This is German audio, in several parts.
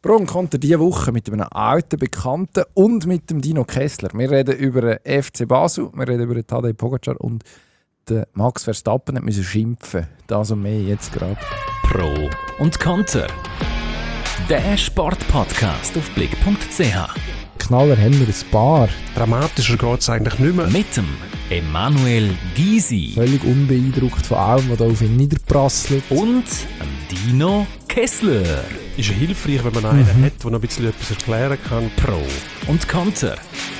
Pro und Konter diese Woche mit einem alten Bekannten und mit dem Dino Kessler. Wir reden über den FC Basel, wir reden über den Tadej Pogacar und den Max Verstappen musste schimpfen. Das und mehr jetzt gerade. Pro und Konter. Der Sportpodcast auf blick.ch. Knaller haben wir ein paar. Dramatischer geht es eigentlich nicht mehr. Mit dem Emanuel Gysi Völlig unbeeindruckt von allem, was da auf ihn niederprasselt. und dem Dino Kessler. Ist ja hilfreich, wenn man einen hat, der noch ein bisschen etwas erklären kann. Pro und Konter.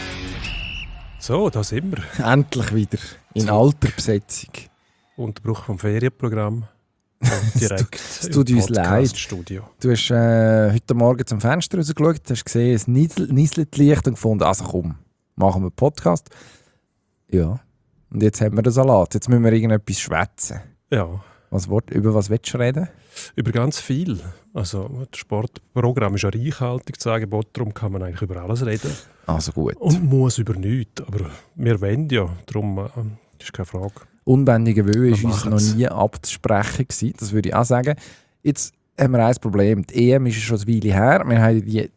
So, da sind wir. Endlich wieder in alter Besetzung. Unterbruch vom Ferienprogramm. Und direkt es tut uns leid. Studio. Du hast heute Morgen zum Fenster rausgeschaut, hast gesehen, es nieselt Licht und gefunden, also komm, machen wir einen Podcast. Ja, und jetzt haben wir den Salat. Jetzt müssen wir irgendetwas schwätzen. Ja, Über was willst du reden? über ganz viel. Also, das Sportprogramm ist ja reichhaltig zu sagen, darum kann man eigentlich über alles reden. Also gut. Und muss über nichts. Aber wir wollen ja, darum ist keine Frage. Unbändiger Wille war uns noch machen's. nie abzusprechen gewesen, das würde ich auch sagen. Jetzt haben wir ein Problem. Die EM ist schon eine Weile her. Wir haben die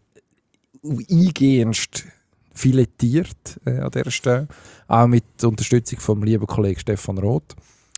eingehendst filetiert an dieser Stelle. Auch mit der Unterstützung vom lieben Kollegen Stefan Roth.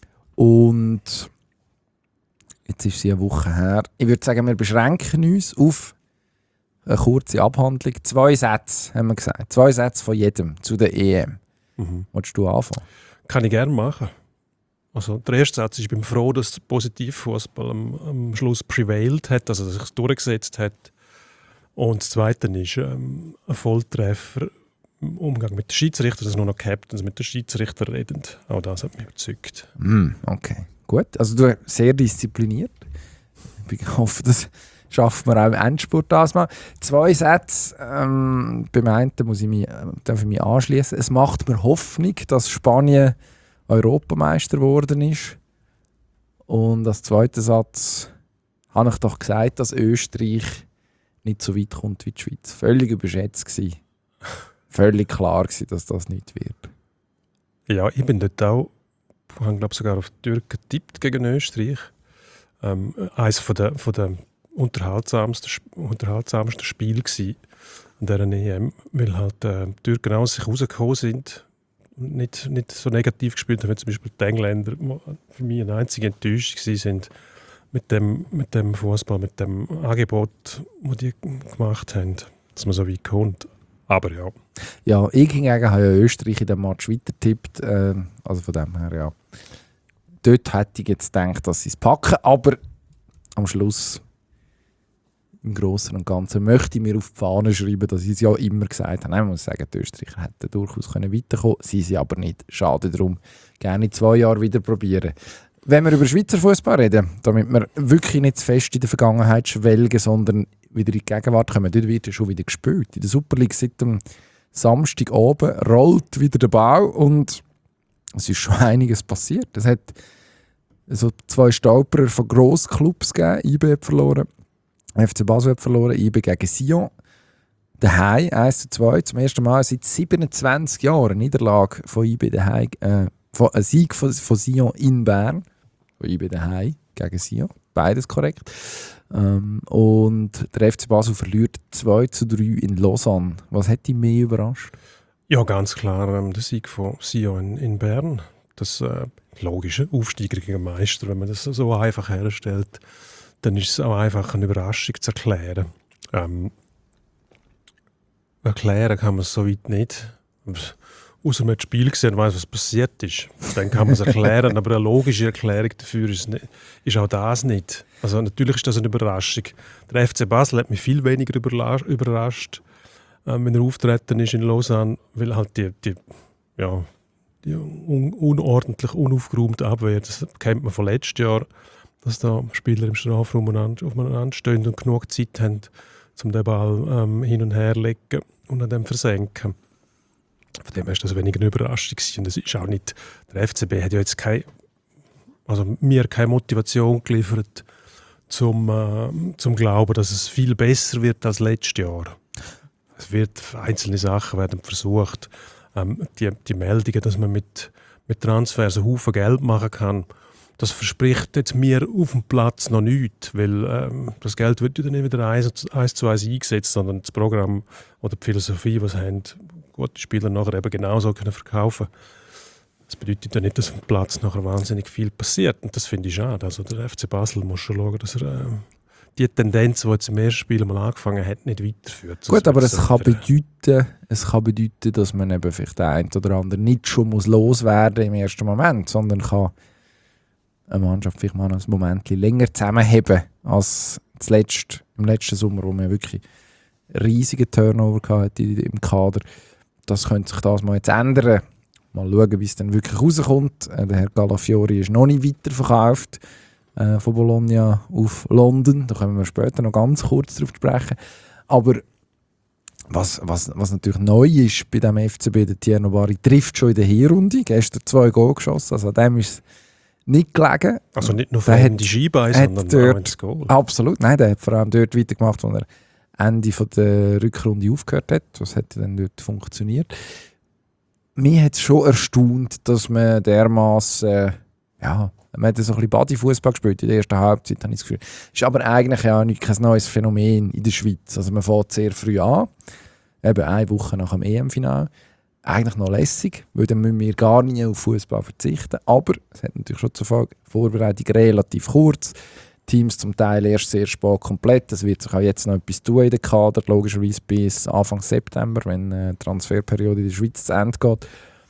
Und jetzt ist sie eine Woche her. Ich würde sagen, wir beschränken uns auf eine kurze Abhandlung. 2 Sätze, haben wir gesagt. 2 Sätze von jedem zu der EM. Willst du anfangen? Kann ich gerne machen. Also der erste Satz ist, ich bin froh, dass der Positivfußball am Schluss prevailed hat, also dass sich es durchgesetzt hat. Und das Zweite ist ein Volltreffer im Umgang mit den Schiedsrichtern, dass nur noch Captains mit den Schiedsrichtern reden. Auch das hat mich überzeugt. Okay, gut. Also du bist sehr diszipliniert. Ich hoffe, das schaffen wir auch im Endspurt das mal. 2 Sätze. Beim einen darf ich mich anschließen. Es macht mir Hoffnung, dass Spanien Europameister geworden ist. Und als zweiter Satz habe ich doch gesagt, dass Österreich nicht so weit kommt wie die Schweiz. Völlig überschätzt gewesen. Völlig klar gewesen, dass das nicht wird. Ja, ich bin dort auch, ich habe glaube sogar auf die Türken getippt gegen Österreich. Eines von der unterhaltsamsten Spiele gsi an dieser EM, weil halt die Türken aus sich rausgekommen sind und nicht so negativ gespielt haben, wie zum Beispiel die Engländer, die für mich eine einzige Enttäuschung sind mit dem Fußball, mit dem Angebot, das die gemacht haben, dass man so weit kommt. Aber ja. Ja, ich hingegen habe ja Österreich in dem Match weitertippt. Also von dem her, ja. Dort hätte ich jetzt gedacht, dass sie es packen, aber am Schluss im Großen und Ganzen möchte ich mir auf die Fahne schreiben, dass ich es ja immer gesagt habe. Ich muss sagen, die Österreicher hätten durchaus weiterkommen können, sie aber nicht. Schade darum. Gerne in 2 Jahren wieder probieren. Wenn wir über Schweizer Fußball reden, damit wir wirklich nicht zu fest in der Vergangenheit schwelgen, sondern wieder in die Gegenwart kommen, dort wird ja schon wieder gespielt. In der Super League seit dem Samstag oben rollt wieder der Bau und es ist schon einiges passiert. Es hat so 2 Stolperer von Grossclubs gegeben. IB hat verloren, FC Basel hat verloren, IB gegen Sion. Daheim 1:2, zum ersten Mal seit 27 Jahren Niederlage von IB daheim, ein Sieg von Sion in Bern. Von IB daheim gegen Sion, beides korrekt. Und der FC Basel verliert 2:3 in Lausanne. Was hat dich mehr überrascht? Ja, ganz klar der Sieg von Sion in Bern. Das logische Aufsteiger gegen Meister, wenn man das so einfach herstellt, dann ist es auch einfach eine Überraschung zu erklären. Erklären kann man es so weit nicht. Außer man hat das Spiel gesehen und weiss, was passiert ist. Dann kann man es erklären, aber eine logische Erklärung dafür ist auch das nicht. Also natürlich ist das eine Überraschung. Der FC Basel hat mich viel weniger überrascht, wenn er auftreten ist in Lausanne, weil halt die unordentlich, unaufgeräumte Abwehr, das kennt man von letztem Jahr, dass da Spieler im Strafraum aufeinander stehen und genug Zeit haben, um den Ball hin und her zu legen und dann versenken. Von dem her ist das weniger eine Überraschung gewesen. Und das ist auch nicht, der FCB hat ja jetzt mir keine Motivation geliefert, zum Glauben, dass es viel besser wird als letztes Jahr. Einzelne Sachen werden versucht. Die Meldungen, dass man mit Transfers einen Haufen Geld machen kann, das verspricht jetzt mir auf dem Platz noch nichts, weil das Geld wird ja dann nicht wieder 1:1 eingesetzt, sondern das Programm oder die Philosophie, die sie haben, gute Spieler nachher eben genauso können verkaufen. Das bedeutet ja nicht, dass auf dem Platz nachher wahnsinnig viel passiert. Und das finde ich schade. Also der FC Basel muss schon schauen, dass er die Tendenz, die jetzt im ersten Spiel mal angefangen hat, nicht weiterführt. Gut, aber es kann bedeuten, dass man eben vielleicht den einen oder anderen nicht schon loswerden im ersten Moment, sondern kann eine Mannschaft vielleicht mal ein Moment länger zusammenheben als im letzten Sommer, wo man wirklich riesige Turnover hatte im Kader. Das könnte sich das mal jetzt ändern. Mal schauen, wie es dann wirklich rauskommt. Der Herr Calafiori ist noch nicht weiterverkauft von Bologna auf London. Da kommen wir später noch ganz kurz darauf sprechen. Aber was natürlich neu ist bei dem FCB, der Tierno Bari trifft schon in der Hinrunde. Gestern 2 Goal geschossen, also an dem ist es nicht gelegen. Also nicht nur von die Skibeine, sondern auch ins Goal. Absolut, nein, der hat vor allem dort weitergemacht, wo er Ende der Rückrunde aufgehört hat. Das hat dann dort funktioniert. Mich hat es schon erstaunt, dass man dermaßen man hat so ein bisschen Bodyfußball gespielt in der ersten Halbzeit, habe ich das Gefühl. Ist aber eigentlich ja kein neues Phänomen in der Schweiz. Also man fängt sehr früh an, eben 1 Woche nach dem EM-Finale. Eigentlich noch lässig, weil dann müssen wir gar nicht auf Fußball verzichten. Aber es hat natürlich schon zur Folge, Vorbereitung relativ kurz. Teams zum Teil erst sehr spät komplett. Es wird sich auch jetzt noch etwas tun in der Kader, logischerweise bis Anfang September, wenn die Transferperiode in der Schweiz zu Ende geht.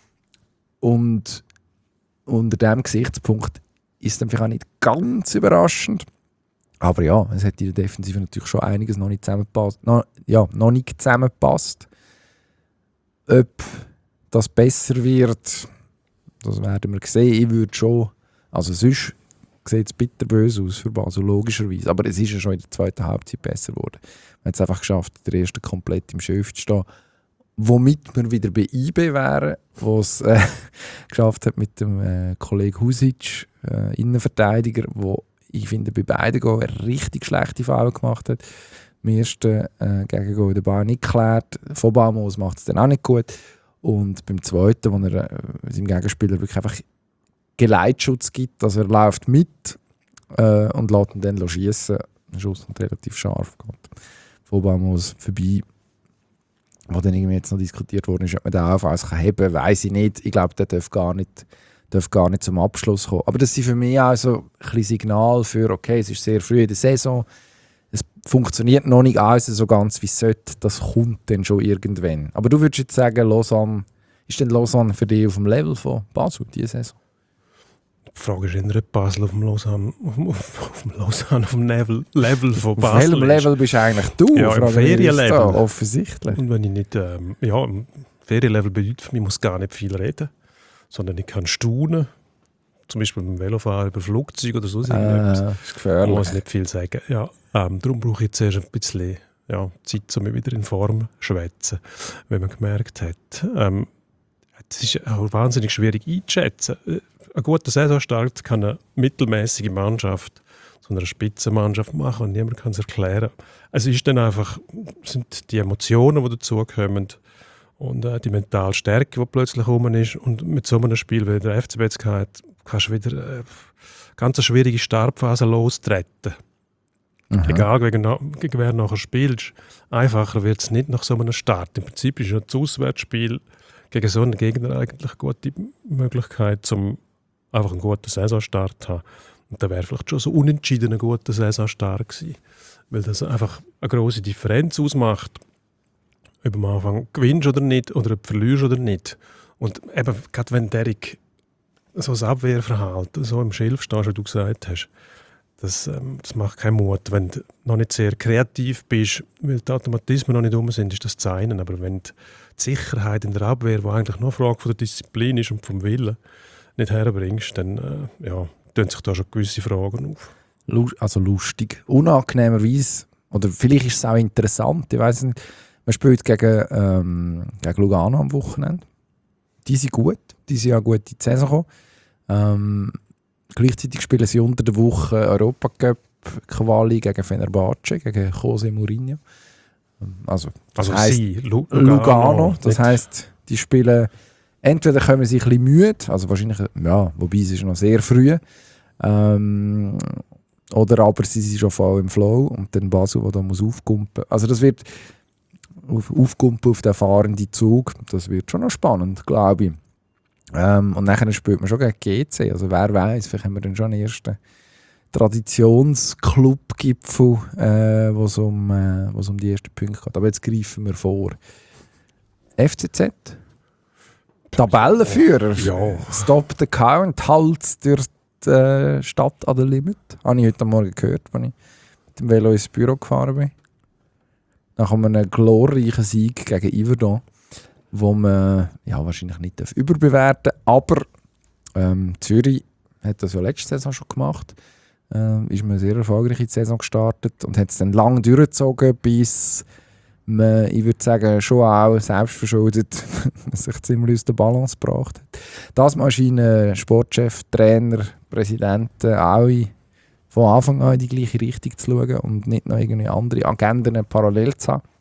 Und unter diesem Gesichtspunkt ist es dann vielleicht auch nicht ganz überraschend. Aber ja, es hat in der Defensive natürlich schon einiges noch nicht zusammengepasst. Noch nicht zusammengepasst. Ob das besser wird, das werden wir sehen. Ich würde schon, also sonst sieht es bitterböse aus für Basel, logischerweise. Aber es ist ja schon in der zweiten Halbzeit besser geworden. Man hat es einfach geschafft, der erste komplett im Schiff zu stehen. Womit wir wieder bei IB wären, der es geschafft hat mit dem Kollegen Husic, Innenverteidiger, der ich finde bei beiden Goal eine richtig schlechte Foul gemacht hat. Im ersten Gegengoal der Ball nicht geklärt. Von Bamos macht es dann auch nicht gut. Und beim zweiten, wo er seinem Gegenspieler wirklich einfach Geleitschutz gibt, also er läuft mit und lässt ihn dann schiessen. Der Schuss kommt relativ scharf. Von Bamos vorbei. Was dann irgendwie jetzt noch diskutiert worden ist, ob man den Aufweis heben kann, weiss ich nicht. Ich glaube, der darf gar nicht zum Abschluss kommen. Aber das sind für mich auch so ein bisschen Signal für, okay, es ist sehr früh in der Saison, es funktioniert noch nicht alles so ganz, wie es sollte. Das kommt dann schon irgendwann. Aber du würdest jetzt sagen, Lausanne, ist denn Lausanne für dich auf dem Level von Basel diese Saison? Die Frage ist eher, ob Basel auf dem Level von Basel auf welchem Level bist eigentlich du? Ja, im Ferienlevel. Offensichtlich. Und wenn ich nicht, im Ferienlevel bedeutet für mich, ich muss gar nicht viel reden, sondern ich kann staunen. Zum Beispiel beim Velofahren über Flugzeuge oder so. Das ist gefährlich. Ich muss nicht viel sagen. Ja, darum brauche ich zuerst ein bisschen Zeit, um mich wieder in Form zu schwätzen, wenn man gemerkt hat. Es ist auch wahnsinnig schwierig einzuschätzen. Ein guter Saisonstart kann eine mittelmäßige Mannschaft zu einer Spitzenmannschaft machen und niemand kann es erklären. Also ist dann einfach, sind die Emotionen, die dazukommen und die mentale Stärke, die plötzlich rum ist. Und mit so einem Spiel, wie der FCB jetzt hat, kannst du wieder ganz eine schwierige Startphase lostreten. Mhm. Egal, gegen wer nachher spielst. Einfacher wird es nicht nach so einem Start. Im Prinzip ist ja das Auswärtsspiel gegen so einen Gegner eigentlich eine gute Möglichkeit, um einfach einen guten Saisonstart zu haben. Und da wäre vielleicht schon so unentschieden ein guter Saisonstart gewesen. Weil das einfach eine grosse Differenz ausmacht, ob du am Anfang gewinnst oder nicht, oder ob du verlierst oder nicht. Und eben, gerade wenn Derek so das Abwehrverhalten so im Schilf stehst, wie du gesagt hast, das macht keinen Mut. Wenn du noch nicht sehr kreativ bist, weil die Automatismen noch nicht um sind, ist das zu einen. Aber wenn die Sicherheit in der Abwehr, die eigentlich nur eine Frage von der Disziplin ist und vom Willen, nicht herbringst, dann tun sich da schon gewisse Fragen auf. Also lustig. Unangenehmerweise, oder vielleicht ist es auch interessant, ich weiss nicht, man spielt gegen Lugano am Wochenende. Die sind gut, die sind auch gut in die Saison gekommen. Gleichzeitig spielen sie unter der Woche Europacup-Quali gegen Fenerbahce, gegen José Mourinho. Also heisst Lugano. Das heisst, die spielen, entweder kommen sie ein bisschen müde, also wahrscheinlich, wobei es ist noch sehr früh, Oder aber sie sind schon voll im Flow und dann Basel, der da muss aufkumpen. Also das wird aufkumpen auf den fahrenden Zug. Das wird schon noch spannend, glaube ich. Und nachher spielt man schon gegen GC. Also wer weiß, vielleicht haben wir dann schon einen ersten Traditionsclub-Gipfel, wo es um die ersten Punkte geht. Aber jetzt greifen wir vor. FCZ? Tabellenführer? Ja. Stop the count, halt durch die Stadt an der Limit. Habe ich heute Morgen gehört, als ich mit dem Velo ins Büro gefahren bin. Nach einem glorreichen Sieg gegen Yverdon, wo man wahrscheinlich nicht überbewerten darf. Aber Zürich hat das ja letzte Saison schon gemacht. Ist man sehr erfolgreich in die Saison gestartet und hat es dann lang durchgezogen, bis man, ich würde sagen, schon auch selbstverschuldet sich ziemlich aus der Balance gebracht hat. Das Mal scheinen Sportchef, Trainer, Präsidenten alle von Anfang an in die gleiche Richtung zu schauen und nicht noch irgendwie andere Agenden parallel zu haben.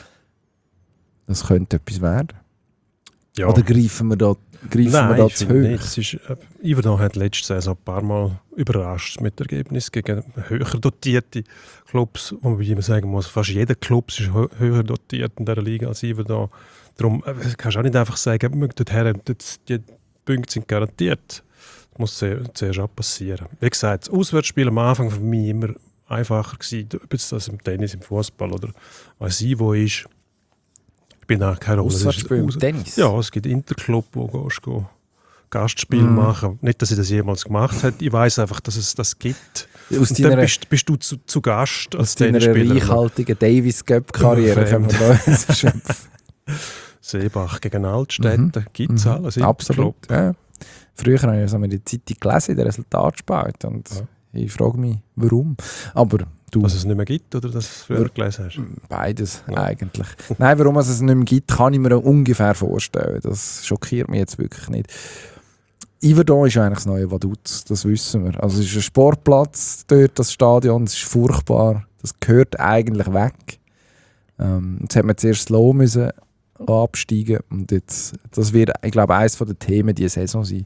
Das könnte etwas werden. Ja. Oder greifen wir da zu hoch? Yverdon hat letzte Saison ein paar Mal überrascht mit Ergebnissen gegen höher dotierte Clubs, wo man sagen muss, fast jeder Club ist höher dotiert in dieser Liga als Yverdon. Darum kannst du auch nicht einfach sagen, die Punkte sind garantiert. Das muss zuerst auch passieren. Wie gesagt, das Auswärtsspiel am Anfang für mich immer einfacher gewesen, ob es das im Tennis, im Fußball oder was ich wo ist. Ich bin auch keine Rolle. Auswärtsspiel im Tennis? Ja, es gibt Interclub, wo du Gastspiel machen. Nicht, dass ich das jemals gemacht habe. Ich weiss einfach, dass es das gibt. Und dann bist du zu Gast als Tennisspieler. Aus deiner reichhaltigen Davis-Cup-Karriere können wir da schöpfen. Seebach gegen Altstädte gibt es alles. Absolut. Ja. Früher habe ich so mit der Zeitung gelesen, den Resultatspalt. Und ich frage mich, warum. Aber dass es nicht mehr gibt oder dass du es früher gelesen hast? Beides eigentlich. Nein, warum es nicht mehr gibt, kann ich mir ungefähr vorstellen. Das schockiert mich jetzt wirklich nicht. Yverdon ist eigentlich das neue Vaduz, das wissen wir. Also es ist ein Sportplatz dort, das Stadion, das ist furchtbar. Das gehört eigentlich weg. Jetzt hat man zuerst slow müssen absteigen und jetzt, das wird, ich glaube, eines der Themen dieser Saison sein.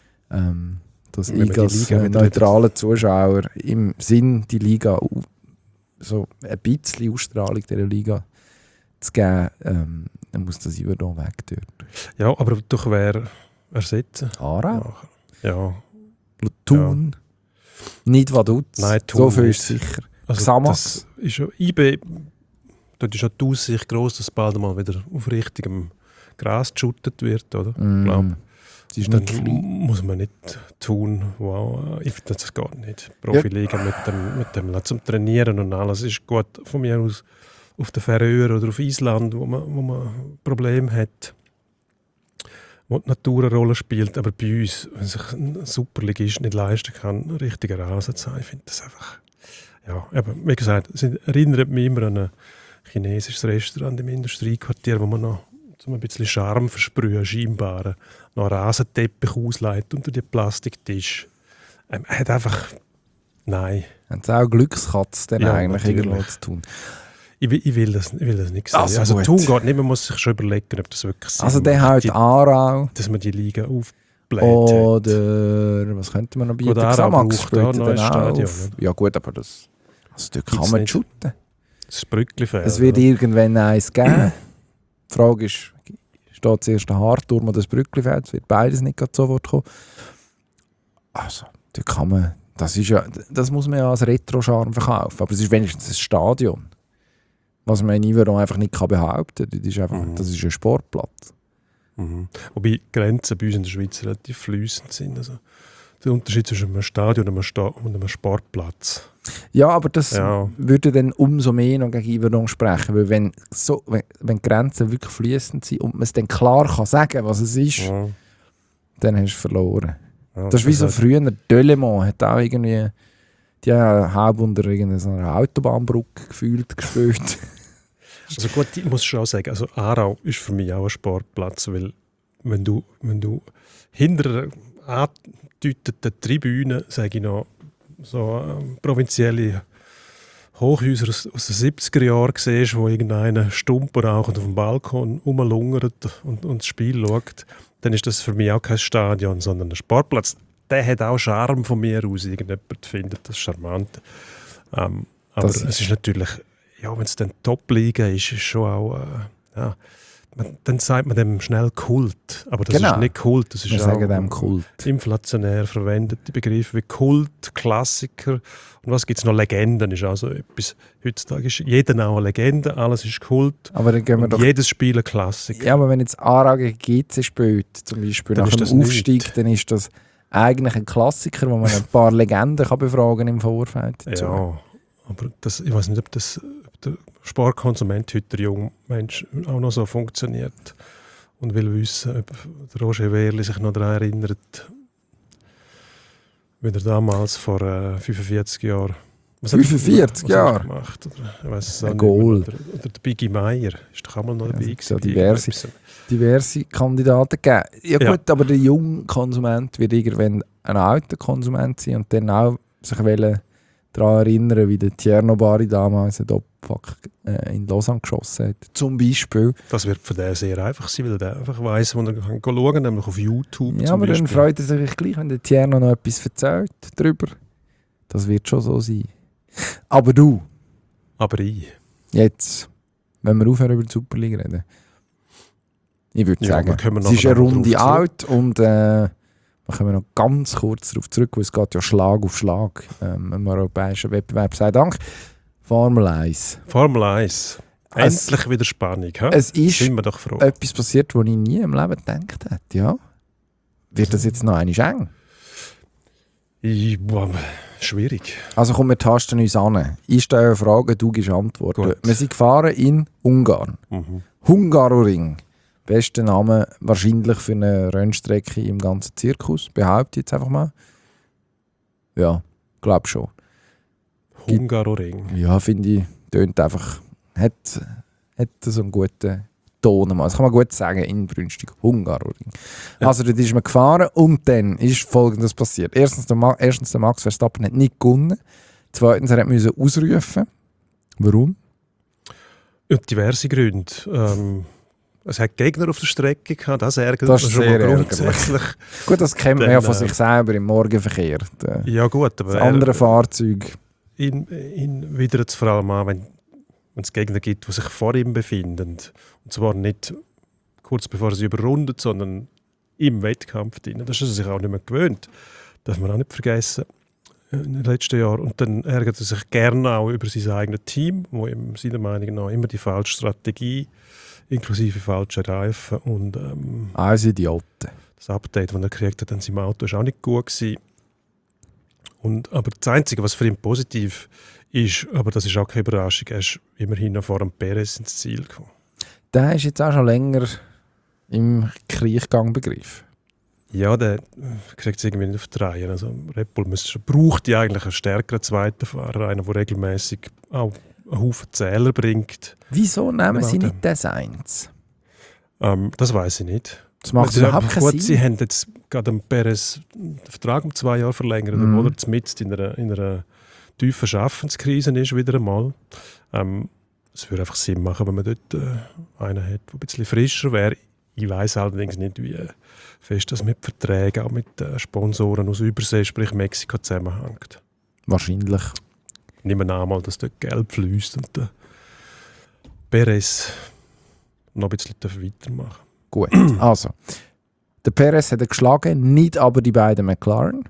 Dass ich als neutraler Zuschauer im Sinn, die Liga so ein bisschen Ausstrahlung dieser Liga zu geben, dann muss das Yverdon weg dort. Ja, aber durch wer ersetzen? Aarau? Ja. Thun? Ja. Nicht Vaduz? Nein, Thun so viel ist sicher. Also Xamax? Ist ja IB, dort ist ja die Aussicht gross, dass bald mal wieder auf richtigem Gras geschuttet wird, oder? Mm. Dann muss man nicht tun, wow, ich finde das gar nicht. Profiliga mit dem zum Trainieren und alles ist gut von mir aus auf den Färöer oder auf Island, wo man Probleme hat, wo die Natur eine Rolle spielt. Aber bei uns, wenn sich ein Superligist nicht leisten kann, ein richtiger Rasen zu sein, ich finde das einfach, ja, aber wie gesagt, es erinnert mich immer an ein chinesisches Restaurant im Industriequartier, wo man noch um ein bisschen Charme versprühen, scheinbar noch einen Rasenteppich ausleitet unter den Plastiktisch. Hat einfach... Nein. Haben sie auch Glückskatz dann eigentlich irgendwo zu tun? Ich will das nicht sehen. Also tun geht nicht, man muss sich schon überlegen, ob das wirklich Sinn also der hat Aarau. Dass man die Liga aufbläht. Oder was könnte man noch bieten? Xamax spielt dann Stadion. Ja gut, aber das... Also dort kann man shooten. Das Brücklifeld. Es wird irgendwann eins geben. Die Frage ist, steht zuerst der Hartturm oder das Brücklifeld? Es wird beides nicht sofort kommen. Also, da kann man, das muss man ja als Retro-Charme verkaufen. Aber es ist wenigstens ein Stadion. Was man in Yverdon einfach nicht behaupten kann. Das ist, einfach, das ist ein Sportplatz. Mhm. Wobei die Grenzen bei uns in der Schweiz relativ fließend sind. Also, der Unterschied zwischen einem Stadion und einem Sportplatz. Ja, aber das würde dann umso mehr noch gegen Yverdon sprechen. Weil wenn die Grenzen wirklich fließend sind und man es dann klar kann sagen, was es ist, dann hast du verloren. Ja, das ist wie so früher. Delemont hat auch irgendwie die halb unter irgendeiner Autobahnbrücke gespielt. Also gut, ich muss schon sagen, also Aarau ist für mich auch ein Sportplatz, weil wenn du hinter angedeuteten Tribünen, sage ich noch, so provinzielle Hochhäuser aus den 70er Jahren siehst, wo irgendeiner Stumper rauchend auf dem Balkon rumlungert und das Spiel schaut, dann ist das für mich auch kein Stadion, sondern ein Sportplatz. der hat auch Charme von mir aus. Irgendjemand findet das charmant. Aber Das es ist natürlich, ja, wenn es dann Top-Liga ist, ist schon auch, dann sagt man dem schnell Kult. Aber das Genau. ist nicht Kult, das ist Wir auch sagen dem Kult. inflationär verwendete Begriffe wie Kult, Klassiker und was gibt es noch? Legenden ist also etwas. Heutzutage ist jeder auch eine Legende, alles ist Kult. Aber dann gehen wir Und doch... jedes Spiel ein Klassiker. Ja, aber wenn jetzt Aarau gegen GC spielt, zum Beispiel Dann nach ist dem das Aufstieg, nichts. dann ist das eigentlich ein Klassiker, wo man ein paar Legenden kann befragen im Vorfeld dazu. Ja, aber ich weiß nicht, ob der Sportkonsument heute, der junge Mensch, auch noch so funktioniert und will wissen, ob der Roger Wehrli sich noch daran erinnert, wie er damals vor 45 Jahren... Was hat er- 45 was hat er Jahre? gemacht? Oder, ich weiss es auch Ein nicht mehr. Goal. Oder der Biggie Meier ist doch auch mal noch Ja, dabei es gibt gewesen. ja diverse Kandidaten gegeben. Ja gut, aber der junge Konsument wird irgendwann ein alter Konsument sein und dann auch sich daran erinnern, wie der Tierno Bari damals einen Doppelpack in Lausanne geschossen hat. Zum Beispiel. Das wird für den sehr einfach sein, weil er einfach weiss, wo er kann schauen kann, nämlich auf YouTube Ja, zum aber dann Beispiel. freut er sich gleich, wenn der Tierno noch etwas erzählt darüber. Das wird schon so sein. Aber du, Aber ich. jetzt, wenn wir aufhören über die Superliga reden, ich würde Ja, sagen, da können wir es ist eine nachher noch Runde drauf zurück. alt und da kommen wir noch ganz kurz darauf zurück, weil es geht ja Schlag auf Schlag im europäischen Wettbewerb. Sei Dank. Formel 1. Formel 1. Es- Endlich wieder Spannung. He? Es ist Sind wir doch froh. etwas passiert, was ich nie im Leben gedacht hätte. Ja? Wird das jetzt noch einmal eng? Schwierig. Also komm, wir tasten uns an. Ich stelle eine Frage, du gibst Antworten. Gut. Wir sind gefahren in Ungarn. Mhm. Hungaroring. Bester Name wahrscheinlich für eine Rennstrecke im ganzen Zirkus. Behaupte ich jetzt einfach mal. Ja, glaube schon. Hungaroring. Ja, finde ich, tönt einfach, hat so einen guten Ton. Das kann man gut sagen, inbrünstig. Hungaroring. Ja. Also dort ist man gefahren und dann ist Folgendes passiert. Erstens, der Max Verstappen hat nicht gewonnen. Zweitens, er musste ausrufen. Warum? Ja, diverse Gründe. Es hat Gegner auf der Strecke gehabt, das ärgert Das mich ist schon sehr mal ärgerlich. grundsätzlich. Gut, das kennt man Dann, ja von sich selber im Morgenverkehr. Ja gut, aber Das andere Fahrzeug. ihn widert es vor allem an, wenn es Gegner gibt, die sich vor ihm befinden. Und zwar nicht kurz bevor er sie überrundet, sondern im Wettkampf drin. Das ist er sich auch nicht mehr gewöhnt. Darf man auch nicht vergessen in den letzten Jahren. Und dann ärgert er sich gerne auch über sein eigenes Team, wo ihm seiner Meinung nach immer die falsche Strategie inklusive falsche Reifen und Alles Idioten. das Update, das er gekriegt hat an seinem Auto, war auch nicht gut gewesen. Aber das Einzige, was für ihn positiv ist, aber das ist auch keine Überraschung, er ist immerhin noch vor dem Perez ins Ziel gekommen. Der ist jetzt auch schon länger im Kriechgang-Begriff. Ja, der kriegt es irgendwie nicht auf die Reihe. Also Red Bull braucht ja eigentlich einen stärkeren zweiten Fahrer, einen, der regelmäßig auch einen Haufen Zähler bringt. Wieso nehmen sie Warte. nicht das eins? Das weiß ich nicht. Das macht Sie überhaupt keinen gut, Sinn. sie haben jetzt gerade dem Perez den Vertrag um 2 Jahre verlängert, Mhm. obwohl er mitten in einer tiefen Schaffenskrise ist, wieder einmal. Es würde einfach Sinn machen, wenn man dort einen hat, der ein bisschen frischer wäre. Ich weiss allerdings nicht, wie fest das mit Verträgen, auch mit Sponsoren aus Übersee, sprich Mexiko, zusammenhängt. Wahrscheinlich. Nehmen wir an, mal, dass dort Geld fließt und der Perez noch ein bisschen weitermachen. Gut. Also, der Perez hat er geschlagen, nicht aber die beiden McLaren,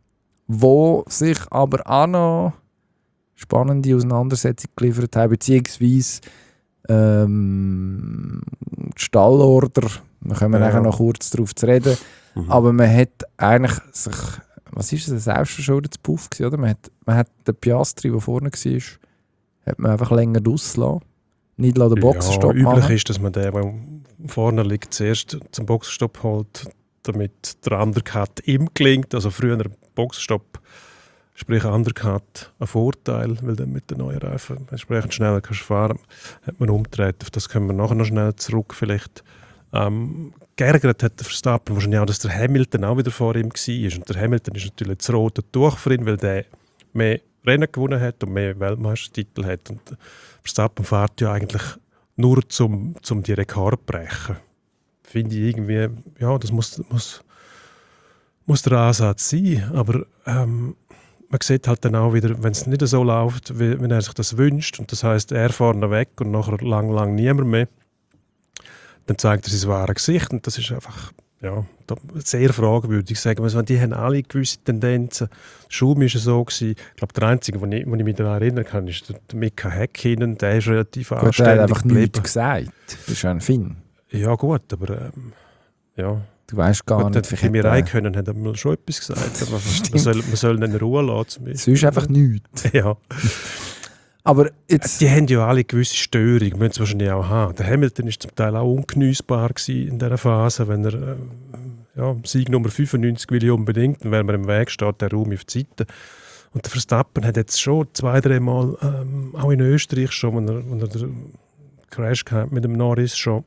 wo sich aber auch noch spannende Auseinandersetzungen geliefert haben, beziehungsweise die Stallorder, da kommen wir Ja. nachher noch kurz darauf zu reden, aber man hat eigentlich sich, was ist das, ein selbstverschuldetes Puff gewesen, oder? Man hat den Piastri, der vorne war, hat man einfach länger rauslassen, nicht den Boxenstopp üblich machen. ist, dass man den, der vorne liegt, zuerst zum Boxenstopp holt, damit der Undercut ihm gelingt. Also früher ein Boxenstopp, sprich Undercut, ein Vorteil, weil dann mit den neuen Reifen entsprechend schneller kannst fahren. Hat man umgedreht, auf das können wir nachher noch schnell zurück vielleicht. Geärgert hat der Verstappen wahrscheinlich auch, dass der Hamilton auch wieder vor ihm war. Und der Hamilton ist natürlich das rote Tuch für ihn, weil der mehr Rennen gewonnen hat und mehr Weltmeistertitel hat. Und der Verstappen fährt ja eigentlich nur zum die Rekord brechen. Finde ich irgendwie, ja, das muss muss der Ansatz sein, aber man sieht halt dann auch wieder, wenn es nicht so läuft, wie er sich das wünscht, und das heisst, er vorne weg und nachher lang niemand mehr, dann zeigt er sein wahres Gesicht, und das ist einfach sehr fragwürdig. Sagen wir, die haben alle gewisse Tendenzen. Schum war so. Ich glaube, der Einzige, wo ich mich daran erinnern kann, ist der Mika Häkkinen. Der ist relativ anständig. Er hat einfach nichts gesagt. Das ist ein Finn. Ja gut, aber ja. Du weißt gar nicht. Wenn wir rein können, hat er mal schon etwas gesagt. Man soll ihn in Ruhe lassen. Es ist einfach nichts. Ja. Aber jetzt... Die haben ja alle gewisse Störungen, müssen sie wahrscheinlich auch haben. Der Hamilton war zum Teil auch ungeniessbar in dieser Phase, wenn er Sieg Nummer 95 will ich unbedingt, und wenn man im Weg steht, der Raum auf die Seite. Und der Verstappen hat jetzt schon 2-3 Mal, auch in Österreich schon, wenn er den Crash gehabt mit dem Norris schon.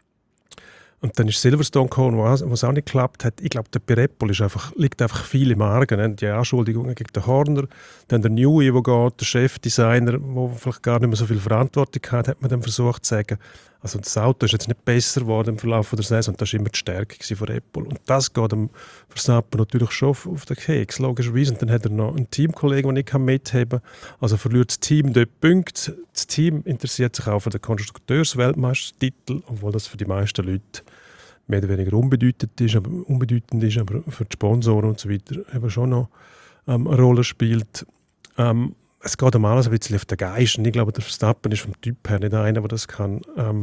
Und dann ist Silverstone gekommen, wo es auch nicht geklappt hat. Ich glaube, der Pirepol liegt einfach viel im Argen. Ne? Die Anschuldigungen gegen den Horner, dann der Newey, der geht, der Chefdesigner, der vielleicht gar nicht mehr so viel Verantwortung hat man dann versucht zu sagen. Also das Auto ist jetzt nicht besser geworden im Verlauf der Saison, und das war immer die Stärke von Apple. Und das geht dem Verstappen natürlich schon auf den Keks, logischerweise. Und dann hat er noch einen Teamkollegen, den ich mitheben kann. Also verliert das Team dort Punkte. Das Team interessiert sich auch für den Konstrukteursweltmeistertitel, obwohl das für die meisten Leute mehr oder weniger unbedeutend ist, aber für die Sponsoren und so weiter eben schon noch eine Rolle spielt. Es geht um alles ein bisschen auf den Geist. Und ich glaube, der Verstappen ist vom Typ her nicht einer, der das kann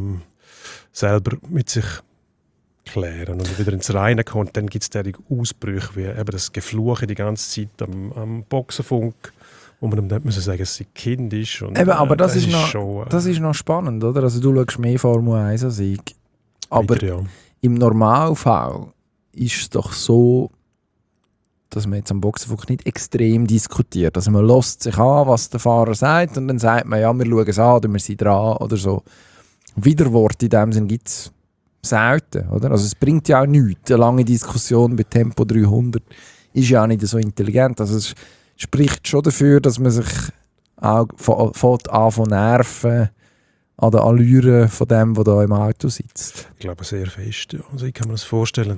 selber mit sich klären und wieder ins Reine kommt. Dann gibt es derartige Ausbrüche, wie eben das Gefluche die ganze Zeit am Boxenfunk, wo man dann nicht sagen, dass sie Kind ist. Und, eben, aber das ist noch spannend, oder? Also du schaust mehr Formel 1 als ich. Aber wieder, ja. Im Normalfall ist es doch so, dass man jetzt am Boxenfunk nicht extrem diskutiert. Also man hört sich an, was der Fahrer sagt, und dann sagt man, ja, wir schauen es an, wir sind dran oder so. Widerworte in dem Sinn gibt es selten, oder? Also es bringt ja auch nichts. Eine lange Diskussion bei Tempo 300 ist ja auch nicht so intelligent. Also es spricht schon dafür, dass man sich auch von Nerven an der Allüre von dem, der da im Auto sitzt. Ich glaube sehr fest. Ja. Also ich kann mir das vorstellen,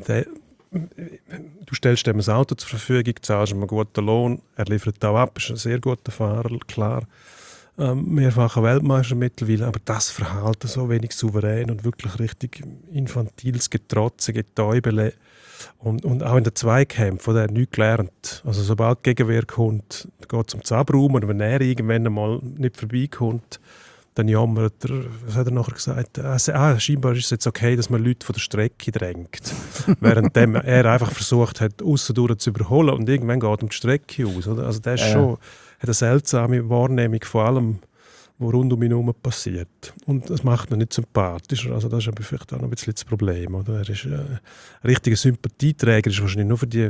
du stellst ihm ein Auto zur Verfügung, zahlst ihm einen guten Lohn, er liefert auch ab, ist ein sehr guter Fahrer, klar. Mehrfacher Weltmeister mittlerweile, aber das Verhalten so wenig souverän und wirklich richtig infantiles Getrotze, Getäubele und auch in den Zweikämpfen, von der nichts gelernt. Also sobald Gegenwehr kommt, geht es um den Abraumen, und wenn er irgendwann einmal nicht vorbeikommt, dann jammert er, was hat er nachher gesagt? Scheinbar ist es jetzt okay, dass man Leute von der Strecke drängt. Während er einfach versucht hat, aussendurch zu überholen, und irgendwann geht ihm die Strecke aus. Oder? Also der ist schon, hat eine seltsame Wahrnehmung von allem, was rund um ihn herum passiert. Und das macht ihn nicht sympathischer. Also das ist aber vielleicht auch noch ein bisschen das Problem. Oder? Er ist ein richtiger Sympathieträger, ist wahrscheinlich nur für die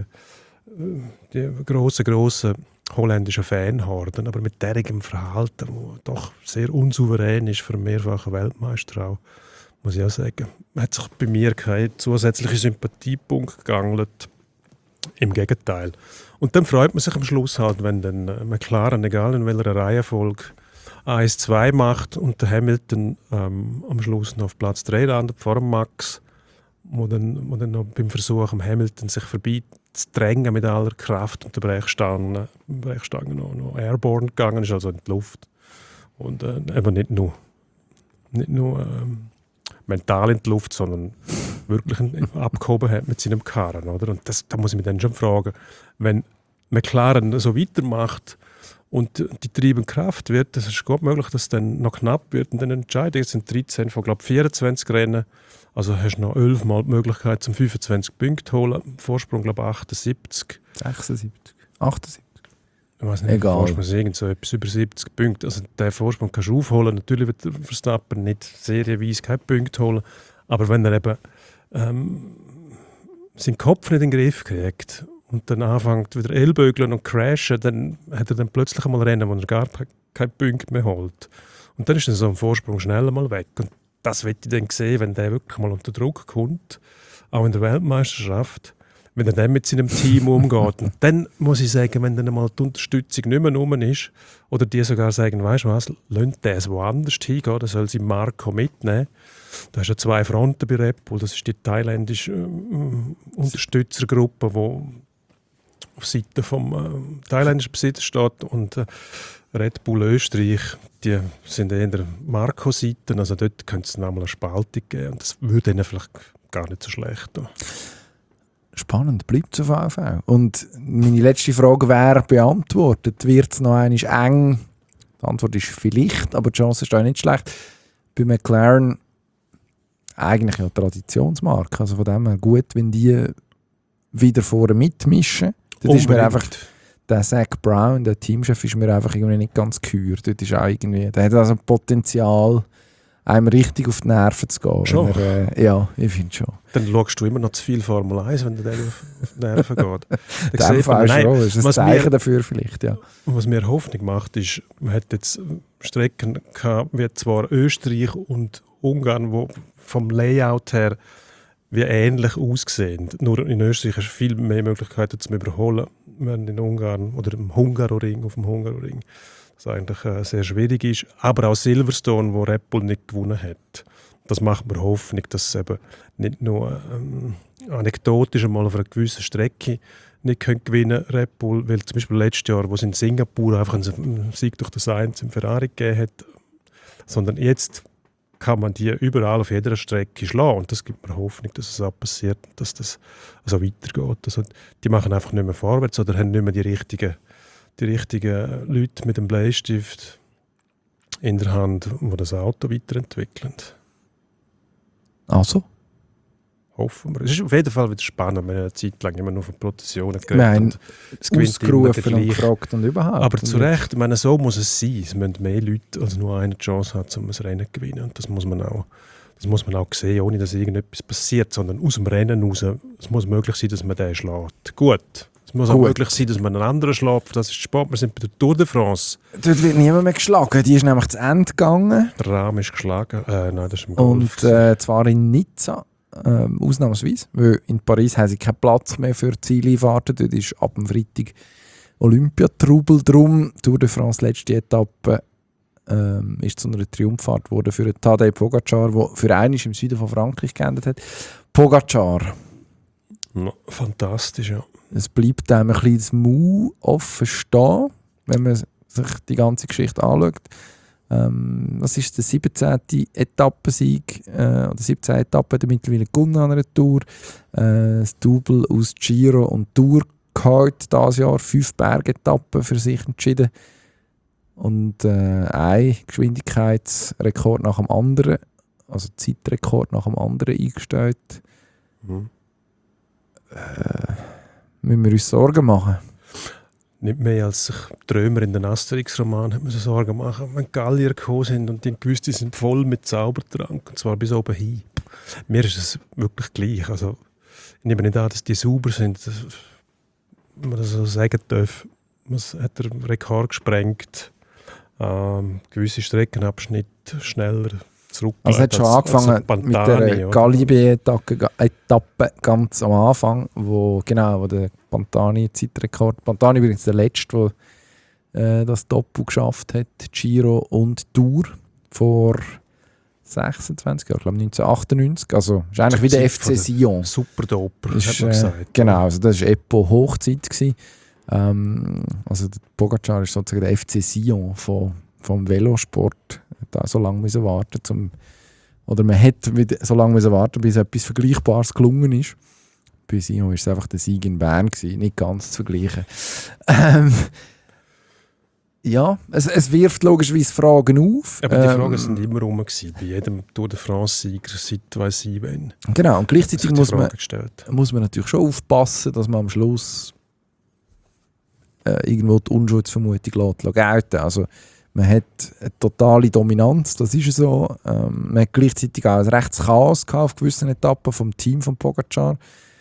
grossen holländischen Fanhorden, aber mit derigem Verhalten, das doch sehr unsouverän ist für einen mehrfachen Weltmeister auch, muss ich auch sagen. Hat sich bei mir kein zusätzlicher Sympathiepunkt geangelt. Im Gegenteil. Und dann freut man sich am Schluss halt, wenn dann McLaren, egal in welcher Reihenfolge, 1-2 macht und der Hamilton am Schluss noch auf Platz 3 landet, vor dem Max, wo dann noch beim Versuch am Hamilton sich vorbei zu drängen mit aller Kraft und der Brechstange noch airborne gegangen ist, also in die Luft. Und eben nicht nur mental in die Luft, sondern wirklich abgehoben hat mit seinem Karren. Oder? Und da muss ich mich dann schon fragen, wenn McLaren so weitermacht und die treibende Kraft wird, das ist gut möglich, dass es dann noch knapp wird und dann entscheiden. Jetzt sind 13 von, glaube ich, 24 Rennen. Also hast du noch 11 Mal die Möglichkeit, zum 25 Punkte zu holen. Vorsprung, glaube ich, 78. 76, 78. Ich weiß nicht, egal. Vorsprung ist irgend so etwas über 70 Punkte. Also den Vorsprung kannst du aufholen. Natürlich wird der Verstappen nicht serienweise keine Punkte holen. Aber wenn er eben seinen Kopf nicht in den Griff kriegt und dann anfängt wieder Ellbögeln und crashen, dann hat er dann plötzlich einmal Rennen, wo er gar keine Punkte mehr holt. Und dann ist dann so ein Vorsprung schnell mal weg. Und das wird ich dann sehen, wenn der wirklich mal unter Druck kommt, auch in der Weltmeisterschaft, wenn er dann mit seinem Team umgeht. Und dann muss ich sagen, wenn dann mal die Unterstützung nicht mehr rum ist, oder die sogar sagen, weißt du was, lass der es woanders hingehen, dann soll sie Marco mitnehmen. Da hast du ja 2 Fronten bei Red Bull. Das ist die thailändische Unterstützergruppe, die auf Seite vom thailändischen Besitzer steht und Red Bull Österreich, die sind eher Marco-Seiten, also dort könnte es nochmal eine Spaltung geben und das würde ihnen vielleicht gar nicht so schlecht tun. Spannend, bleibt es auf jeden Fall. Und meine letzte Frage wäre beantwortet. Wird es noch einmal eng? Die Antwort ist vielleicht, aber die Chance ist auch nicht schlecht. Bei McLaren eigentlich ja Traditionsmarke. Also von dem her gut, wenn die wieder vorne mitmischen. Dort ist mir einfach der Zach Brown, der Teamchef, ist mir einfach irgendwie nicht ganz geheuer. Dort ist auch irgendwie, der hat also Potenzial, einem richtig auf die Nerven zu gehen. Schon? Ja, ich finde schon. Dann schaust du immer noch zu viel Formel 1, wenn der auf die Nerven geht. Das ist ein Zeichen dafür vielleicht, ja. Was mir Hoffnung macht, ist, man hat jetzt Strecken gehabt, wie zwar Österreich und Ungarn, wo vom Layout her wie ähnlich aussehen. Nur in Österreich hast du viel mehr Möglichkeiten zum Überholen, wenn in Ungarn oder auf dem Hungaroring, das eigentlich sehr schwierig ist. Aber auch Silverstone, wo Red Bull nicht gewonnen hat. Das macht mir Hoffnung, dass es eben nicht nur anekdotisch einmal auf einer gewissen Strecke nicht gewinnen können, Red Bull, weil zum Beispiel letztes Jahr, wo es in Singapur einfach einen Sieg durch das Sainz im Ferrari gegeben hat, sondern jetzt kann man die überall auf jeder Strecke schlagen. Und das gibt mir Hoffnung, dass es auch passiert, dass das also weitergeht. Also die machen einfach nicht mehr vorwärts oder haben nicht mehr die richtigen Leute mit dem Bleistift in der Hand, die das Auto weiterentwickeln. Also? Hoffen wir. Es ist auf jeden Fall wieder spannend, wenn eine Zeit lang immer nur von Prozessionen geredet Nein, es gewinnt ausgerufen und gefragt und überhaupt. Aber zu Recht, ich meine, so muss es sein. Es müssen mehr Leute als nur eine Chance haben, um ein Rennen zu gewinnen. Und das muss man auch sehen, ohne dass irgendetwas passiert, sondern aus dem Rennen raus. Es muss möglich sein, dass man den schlägt. Gut. Es muss auch möglich sein, dass man einen anderen schlägt. Das ist Sport. Wir sind bei der Tour de France. Dort wird niemand mehr geschlagen. Die ist nämlich zu Ende gegangen. Der Rahmen ist geschlagen. Nein, das ist im Golf. Und zwar in Nizza. Ausnahmsweise, weil in Paris haben sie keinen Platz mehr für Zieleinfahrten. Dort ist ab dem Freitag Olympiatrubel drum. Tour de France, letzte Etappe, ist zu einer Triumphfahrt geworden für Tadej Pogacar, der für einen im Süden von Frankreich geändert hat. Pogacar. No, fantastisch, ja. Es bleibt einem ein bisschen das Mau offen stehen, wenn man sich die ganze Geschichte anschaut. Das ist der 17. Etappensieg, oder 17 Etappen hat er mittlerweile gewonnen an einer Tour. Das Double aus Giro und Tour geholt dieses Jahr, 5 Bergetappen für sich entschieden. Und ein Geschwindigkeitsrekord nach dem anderen, also Zeitrekord nach dem anderen eingestellt. Müssen wir uns Sorgen machen? Nicht mehr als sich die Römer in den Asterix-Roman hat man so Sorgen machen, wenn die Gallier gekommen sind und die gewusst, die sind voll mit Zaubertrank, und zwar bis oben hin. Mir ist es wirklich gleich. Also, ich nehme nicht an, dass die sauber sind, wenn man das so sagen darf. Man hat den Rekord gesprengt, gewisse Streckenabschnitte schneller zurückgelegt. Also es hat schon angefangen mit der Galibier-Etappe ganz am Anfang, wo der Pantani-Zeitrekord. Pantani übrigens der Letzte, der das Doppel geschafft hat, Giro und Tour vor 26 Jahren, ich glaube 1998. Also ist eigentlich wie der FC Sion. Superdoper, hat man gesagt. Genau, also das war Epo Hochzeit gewesen. Also der Pogacar ist sozusagen der FC Sion vom Velosport. Da so lange müssen warten, oder man hätte so lange müssen warten, bis etwas Vergleichbares gelungen ist. Bei Sion war es einfach der Sieg in Bern gewesen, nicht ganz zu vergleichen. Ja, es wirft logischerweise Fragen auf. Aber die Fragen sind immer rum gewesen, bei jedem Tour de France-Sieger, seit weiss ich wann. Genau, und gleichzeitig muss man natürlich schon aufpassen, dass man am Schluss irgendwo die Unschuldsvermutung gelten. Also man hat eine totale Dominanz, das ist so. Man hat gleichzeitig auch ein rechtes Chaos auf gewissen Etappen vom Team von Pogacar,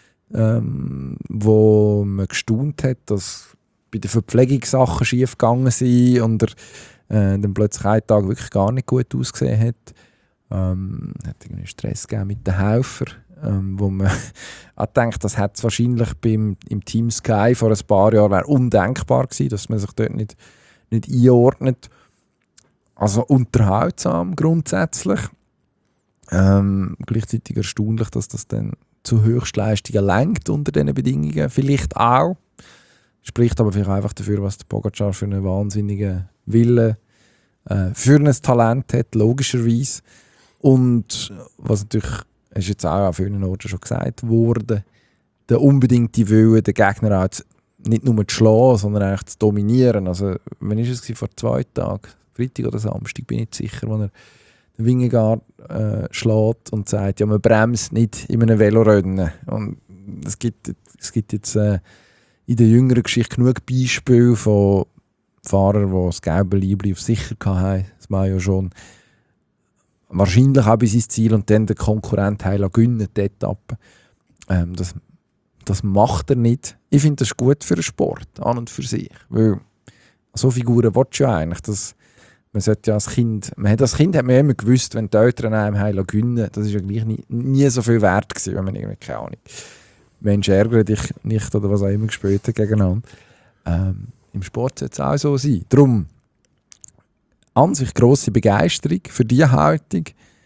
wo man gestaunt hat, dass bei den Verpflegungssachen schief gegangen sind und er dann plötzlich einen Tag wirklich gar nicht gut ausgesehen hat. Hat irgendwie Stress gegeben mit den Helfern, wo man auch denkt, das hätte es wahrscheinlich im Team Sky vor ein paar Jahren wäre undenkbar gewesen, dass man sich dort nicht einordnet. Also unterhaltsam grundsätzlich. Gleichzeitig erstaunlich, dass das dann zu Höchstleistungen lenkt unter diesen Bedingungen. Vielleicht auch. Spricht aber vielleicht einfach dafür, was der Pogacar für einen wahnsinnigen Willen für ein Talent hat, logischerweise. Und was natürlich, ist jetzt auch an vielen Orten schon gesagt worden, der unbedingte Wille, den Gegner auch nicht nur zu schlagen, sondern eigentlich zu dominieren. Also, wann war es vor 2 Tagen? Freitag oder Samstag, bin ich nicht sicher, wo er den Vingegaard schlägt und sagt, ja, man bremst nicht in einem Velorennen. Und es gibt jetzt in der jüngeren Geschichte genug Beispiele von Fahrern, die das gelbe Liebli auf sicher hatten, das Mayo schon. Wahrscheinlich auch bis ins Ziel und dann den Konkurrent gewinnen, die Etappe. Das macht er nicht. Ich finde, das ist gut für den Sport, an und für sich. Weil so Figuren willst du ja eigentlich. Man sollte ja als Kind hat man immer gewusst, wenn die Eltern einem gewinnen, das ist ja gleich nie so viel wert gewesen, wenn man irgendwie, keine Ahnung, Menschen ärgern dich nicht oder was auch immer gespielt hat gegeneinander. Im Sport sollte es auch so sein. Darum an sich grosse Begeisterung für diese Haltung.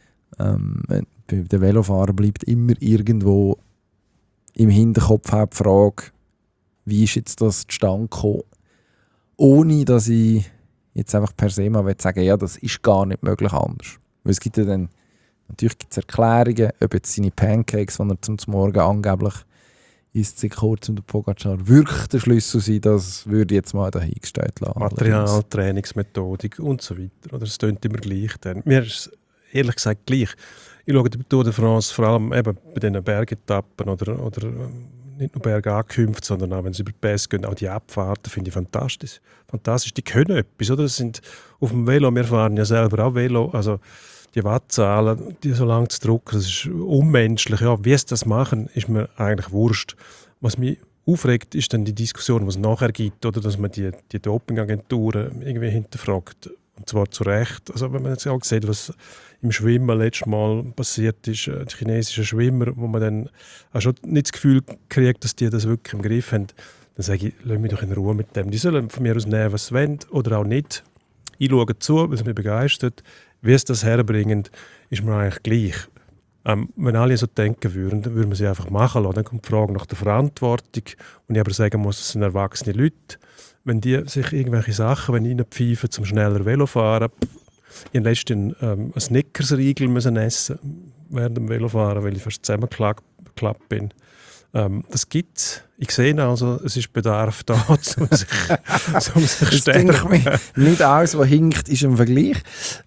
Der Velofahrer bleibt immer irgendwo im Hinterkopf die Frage, wie ist jetzt das zustande gekommen, ohne dass ich jetzt einfach per se mal sagen, ja, das ist gar nicht möglich anders. Weil es gibt ja dann, natürlich gibt es Erklärungen, ob jetzt seine Pancakes, die er zum Morgen angeblich isst, sich kurz um den Pogacar wirklich der Schlüssel sein, das würde ich jetzt mal dahingestellt lassen. Material, Trainingsmethodik und so weiter. Oder es klingt immer gleich. Dann. Mir ist es ehrlich gesagt gleich. Ich schaue die Tour de France vor allem eben bei diesen Bergetappen oder nicht nur Bergankünfte, sondern auch wenn sie über die Pässe gehen, auch die Abfahrten finde ich fantastisch. Fantastisch, die können etwas, oder? Das sind auf dem Velo, wir fahren ja selber auch Velo, also die Wattzahlen, die so lang zu drucken, das ist unmenschlich. Ja, wie sie das machen, ist mir eigentlich wurscht. Was mich aufregt, ist dann die Diskussion, die es nachher gibt, oder dass man die Dopingagenturen irgendwie hinterfragt. Und zwar zu Recht. Also wenn man jetzt auch sieht, was im Schwimmen letztes Mal passiert ist, die chinesischen Schwimmer, wo man dann auch schon nicht das Gefühl kriegt, dass die das wirklich im Griff haben, dann sage ich, lass mich doch in Ruhe mit dem. Die sollen von mir aus nehmen, was sie wollen, oder auch nicht. Ich schaue zu, weil es mich begeistert. Wie sie das herbringen, ist mir eigentlich gleich. Wenn alle so denken würden, dann würden wir sie einfach machen lassen. Dann kommt die Frage nach der Verantwortung. Und ich aber sagen muss, es sind erwachsene Leute. Wenn die sich irgendwelche Sachen reinpfeifen, zum schneller Velofahren, ich habe letztens einen Snickers-Riegel essen während dem Velofahren, weil ich fast zusammengeklappt bin. Das gibt es. Ich sehe also, es ist Bedarf da, um sich das denke mir nicht alles, was hinkt, ist im Vergleich.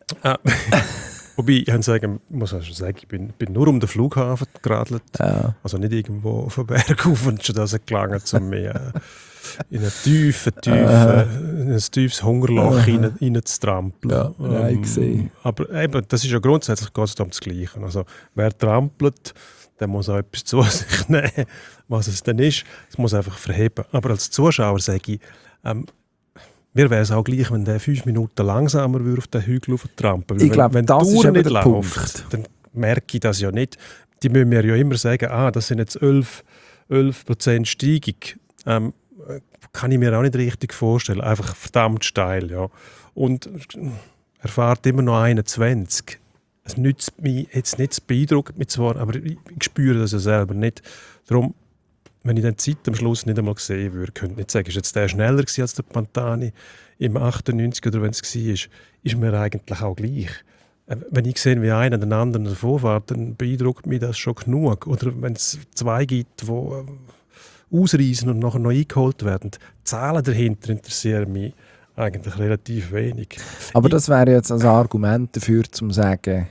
Wobei, ich muss auch schon sagen, ich bin nur um den Flughafen geradelt. Ja. Also nicht irgendwo auf den Berg rauf und schon das gelangt, um mich in ein tiefes Hungerloch reinzutrampeln. Ja, ich sehe. Aber eben, das ist ja grundsätzlich um das Gleiche. Also, wer trampelt, der muss auch etwas zu sich nehmen, was es denn ist. Es muss einfach verheben. Aber als Zuschauer sage ich, mir wäre es auch gleich, wenn der 5 Minuten langsamer auf den Hügel trampeln. Ich glaube, das ist nicht der läuft, Punkt. Dann merke ich das ja nicht. Die müssen mir ja immer sagen, das sind jetzt 11% Steigung. Kann ich mir auch nicht richtig vorstellen. Einfach verdammt steil. Ja. Und er fährt immer noch 21. Es nützt mich jetzt nicht, es beeindruckt mich zwar, aber ich spüre das ja selber nicht. Darum, wenn ich dann die Zeit am Schluss nicht einmal sehen würde, könnte ich nicht sagen, ist jetzt der schneller gewesen als der Pantani im 98 oder wenn es war, ist mir eigentlich auch gleich. Wenn ich sehe, wie einer den anderen davonfährt, dann beeindruckt mich das schon genug. Oder wenn es 2 gibt, die ausreisen und nachher noch eingeholt werden. Die Zahlen dahinter interessieren mich eigentlich relativ wenig. Aber das wäre jetzt ein Argument dafür, zu sagen,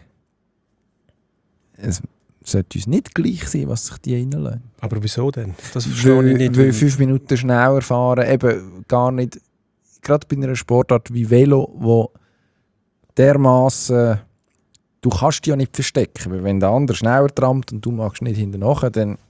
es sollte uns nicht gleich sein, was sich die reinlassen. Aber wieso denn? Das verstehe ich nicht. Weil 5 Minuten schneller fahren, eben gar nicht, gerade bei einer Sportart wie Velo, wo dermaßen, du kannst dich ja nicht verstecken, weil wenn der andere schneller trampt und du machst nicht hinterher, dann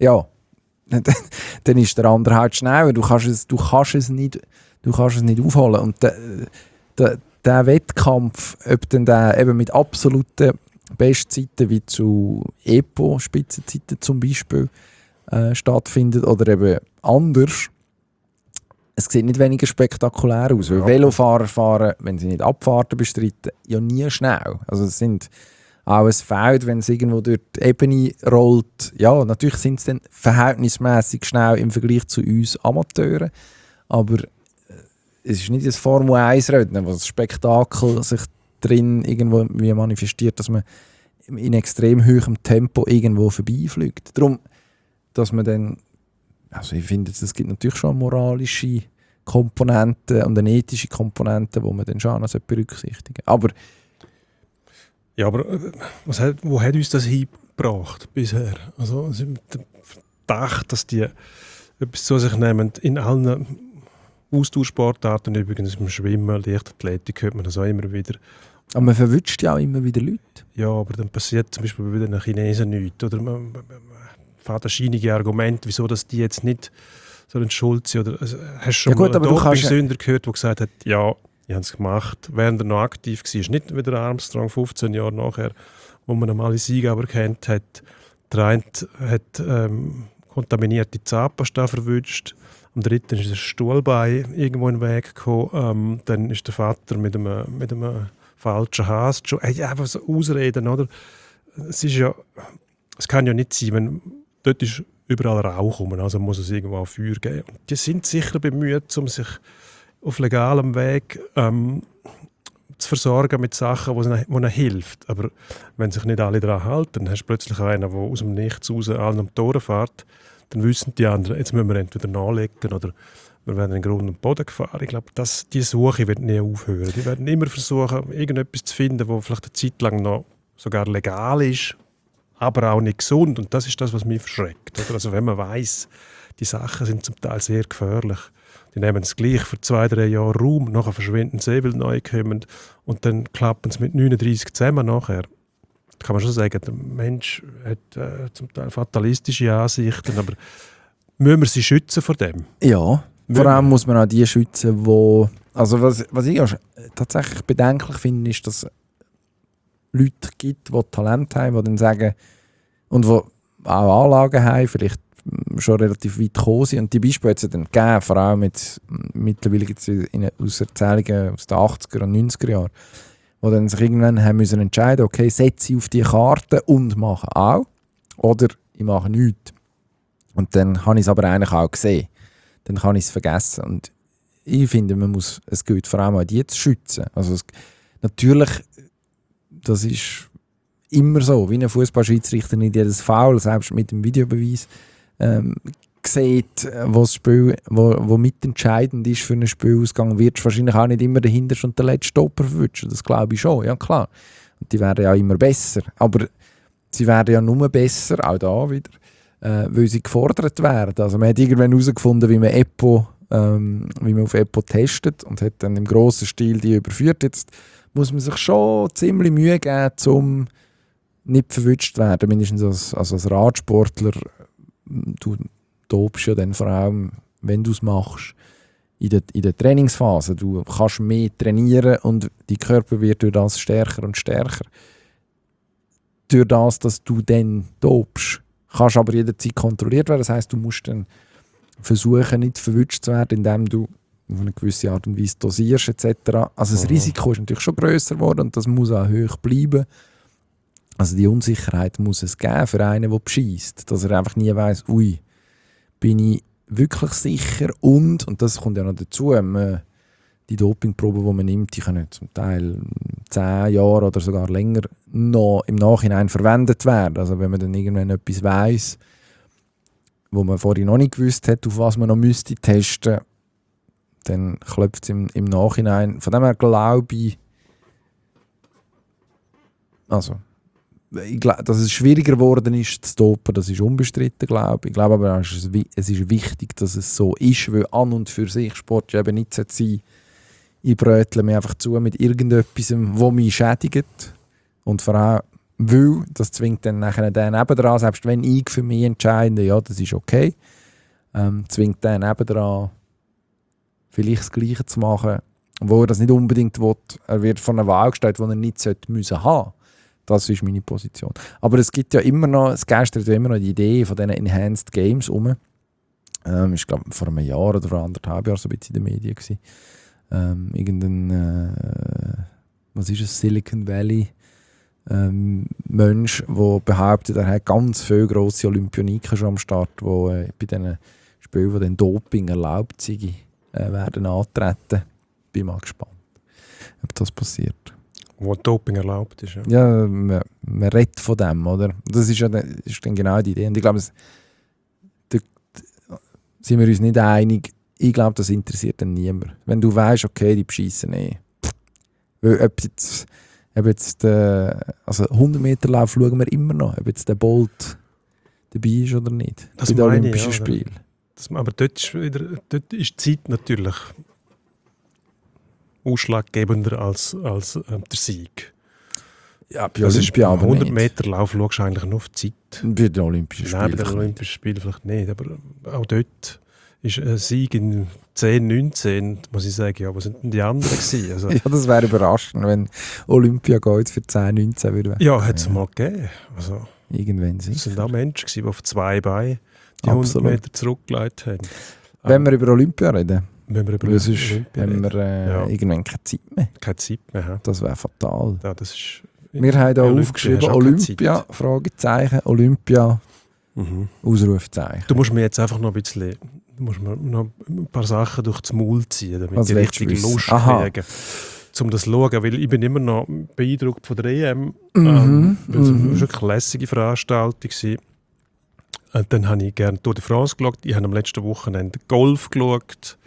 dann ist der andere halt schneller. Du kannst es nicht aufholen. Und der Wettkampf, ob dann der eben mit absoluten Bestzeiten wie zu Epo-Spitzenzeiten zum Beispiel stattfindet oder eben anders, es sieht nicht weniger spektakulär aus. Weil Velofahrer fahren, wenn sie nicht Abfahrten bestreiten, ja nie schnell. Also es sind auch ein Feld, wenn es irgendwo durch die Ebene rollt. Ja, natürlich sind es dann verhältnismäßig schnell im Vergleich zu uns Amateuren. aber es ist nicht das Formel-1-Rennen, wo das Spektakel sich drin irgendwo wie manifestiert, dass man in extrem hohem Tempo irgendwo vorbeifliegt. Darum, dass man dann, also ich finde, es gibt natürlich schon moralische Komponenten und eine ethische Komponente, die man dann schon noch berücksichtigen sollte. Aber wo hat uns das hingebracht bisher? Also der Verdacht, dass die etwas zu sich nehmen, in allen Ausdauersportarten, übrigens im Schwimmen, Leichtathletik, hört man das auch immer wieder. Aber man verwünscht ja auch immer wieder Leute. Ja, aber dann passiert zum Beispiel bei den Chinesen nichts. Oder man fährt das scheinige Argument, wieso dass die jetzt nicht so schuld sind. Oder, also, hast du schon mal einen Dopingsünder gehört, der gesagt hat, ja, ich habe es gemacht, während er noch aktiv war. Nicht wie der Armstrong 15 Jahre nachher, wo man einmal alle Siege erkannt hat. Der eine hat kontaminierte Zahnpasta verwünscht. Am dritten ist ein Stuhlbein irgendwo in den Weg gekommen. Dann ist der Vater mit einem falschen Hase. Einfach so Ausreden, oder? Es kann ja nicht sein, wenn dort ist überall Rauch rum, also muss es irgendwo auch Feuer geben. Und die sind sicher bemüht, um sich auf legalem Weg zu versorgen mit Sachen, die ihnen hilft. Aber wenn sich nicht alle daran halten, dann hast du plötzlich einen, der aus dem Nichts raus allen um die Ohren fährt, dann wissen die anderen, jetzt müssen wir entweder nachlegen oder wir werden in den Grund und Boden gefahren. Ich glaube, die Suche wird nie aufhören. Die werden immer versuchen, irgendetwas zu finden, das vielleicht eine Zeit lang noch sogar legal ist, aber auch nicht gesund. Und das ist das, was mich verschreckt. Oder? Also wenn man weiss, die Sachen sind zum Teil sehr gefährlich. Die nehmen es gleich für 2-3 Jahre Raum, nachher verschwinden sie, weil neu kommen und dann klappen sie mit 39 zusammen nachher. Da kann man schon sagen, der Mensch hat zum Teil fatalistische Ansichten, aber müssen wir sie schützen vor dem? Ja, vor allem muss man auch die schützen, die... Also was ich auch tatsächlich bedenklich finde, ist, dass es Leute gibt, die Talent haben, die dann sagen, und die auch Anlagen haben, vielleicht schon relativ weit gekommen sind. Und die Beispiele hat es dann gegeben, vor allem mittlerweile gibt es aus Erzählungen aus den 80er und 90er Jahren, die dann sich irgendwann haben müssen entscheiden, okay, setze ich auf die Karte und mache auch, oder ich mache nichts. Und dann habe ich es aber eigentlich auch gesehen. Dann kann ich es vergessen. Und ich finde, es gilt vor allem auch die zu schützen. Also natürlich, das ist immer so, wie ein Fußballschiedsrichter nicht jedes Foul, selbst mit dem Videobeweis, sieht, wo mitentscheidend ist für einen Spielausgang, wird wahrscheinlich auch nicht immer der hinterste und der letzte Stopper verwünschen. Das glaube ich schon, ja klar. Und die werden ja immer besser. Aber sie werden ja nur besser, auch da wieder, weil sie gefordert werden. Also man hat irgendwann herausgefunden, wie man auf Epo testet und hat dann im grossen Stil die überführt. Jetzt muss man sich schon ziemlich Mühe geben, um nicht verwünscht zu werden. Mindestens als Radsportler, du tobst ja dann vor allem, wenn du es machst, in der Trainingsphase. Du kannst mehr trainieren und dein Körper wird durch das stärker und stärker. Durch das, dass du dann tobst, kannst aber jederzeit kontrolliert werden. Das heisst, du musst dann versuchen, nicht verwünscht zu werden, indem du auf eine gewisse Art und Weise dosierst etc. Also das Risiko ist natürlich schon grösser geworden und das muss auch hoch bleiben. Also die Unsicherheit muss es geben für einen, der bescheisst, dass er einfach nie weiss, ui, bin ich wirklich sicher und das kommt ja noch dazu, die Dopingproben, die man nimmt, die können zum Teil 10 Jahre oder sogar länger noch im Nachhinein verwendet werden. Also wenn man dann irgendwann etwas weiss, wo man vorher noch nicht gewusst hat, auf was man noch müsste testen, dann klopft es im Nachhinein. Von dem her glaube ich, dass es schwieriger geworden ist zu dopen, das ist unbestritten, glaube ich. Ich glaube aber, es ist wichtig, dass es so ist, weil an und für sich Sport eben nicht sein sollte, ich brötle mir einfach zu mit irgendetwas, das mich schädigt. Und vor allem, weil das zwingt dann nachher den nebendran, selbst wenn ich für mich entscheide, ja, das ist okay, zwingt den nebendran, vielleicht das Gleiche zu machen, wo er das nicht unbedingt will. Er wird vor einer Wahl gestellt, die er nicht haben müssen. Das ist meine Position. Aber es gibt ja immer noch, es geistert ja immer noch die Idee von diesen Enhanced Games rum. Ich glaube, vor einem Jahr oder vor 1,5 Jahren so ein bisschen in den Medien gewesen. Was ist es, Silicon Valley Mensch, der behauptet, er hat ganz viele grosse Olympioniken schon am Start, die bei diesen Spielen, wo dann Doping erlaubt sei, werden antreten. Bin mal gespannt, ob das passiert. Wo Doping erlaubt ist. Ja. Ja, man redet von dem, oder? Das ist ja ist dann genau die Idee. Und ich glaube, da sind wir uns nicht einig. Ich glaube, das interessiert dann niemand. Wenn du weißt, okay, die beschissen Weil ob jetzt also 100-Meter-Lauf schauen wir immer noch, ob jetzt der Bolt dabei ist oder nicht. Das bei den meine ich, Olympischen ja, Spielen. Aber dort ist die Zeit natürlich ausschlaggebender als der Sieg. Ja, bei Das ist Olympia beim aber 100 nicht. Meter Lauf schaust du eigentlich nur auf die Zeit. Bei den Olympischen Nein, Spielen. bei den Olympischen Spielen vielleicht nicht, aber auch dort ist ein Sieg in 10, 19, muss ich sagen, ja, was sind denn die anderen gewesen? Also, Ja, das wäre überraschend, wenn Olympia geht für 10, 19 würde. ja, hat es mal gegeben. Also, Irgendwann es sicher. sind auch Menschen gewesen, die auf 2 Beinen die 100 Absolut. Meter zurückgelegt haben. Wenn wir über Olympia reden, Wenn wir über weil sonst Olympia haben reden, wir Ja. irgendwann keine Zeit mehr. keine Zeit mehr haben. Das wäre fatal. Ja, das ist, Wir haben hier Olympia aufgeschrieben, hast du auch keine Olympia, Fragezeichen, Olympia, Mhm. Ausrufezeichen. Du musst mir jetzt einfach noch ein bisschen, du musst mir noch ein paar Sachen durch das Maul ziehen, damit Was ich willst du richtig wissen? Lust Aha. kriege, um das zu schauen. Weil ich bin immer noch beeindruckt von der EM. Mhm, Weil es mhm. wirklich eine lässige Veranstaltung war. Und dann habe ich gerne Tour de France geschaut. Ich habe am letzten Wochenende Golf geschaut.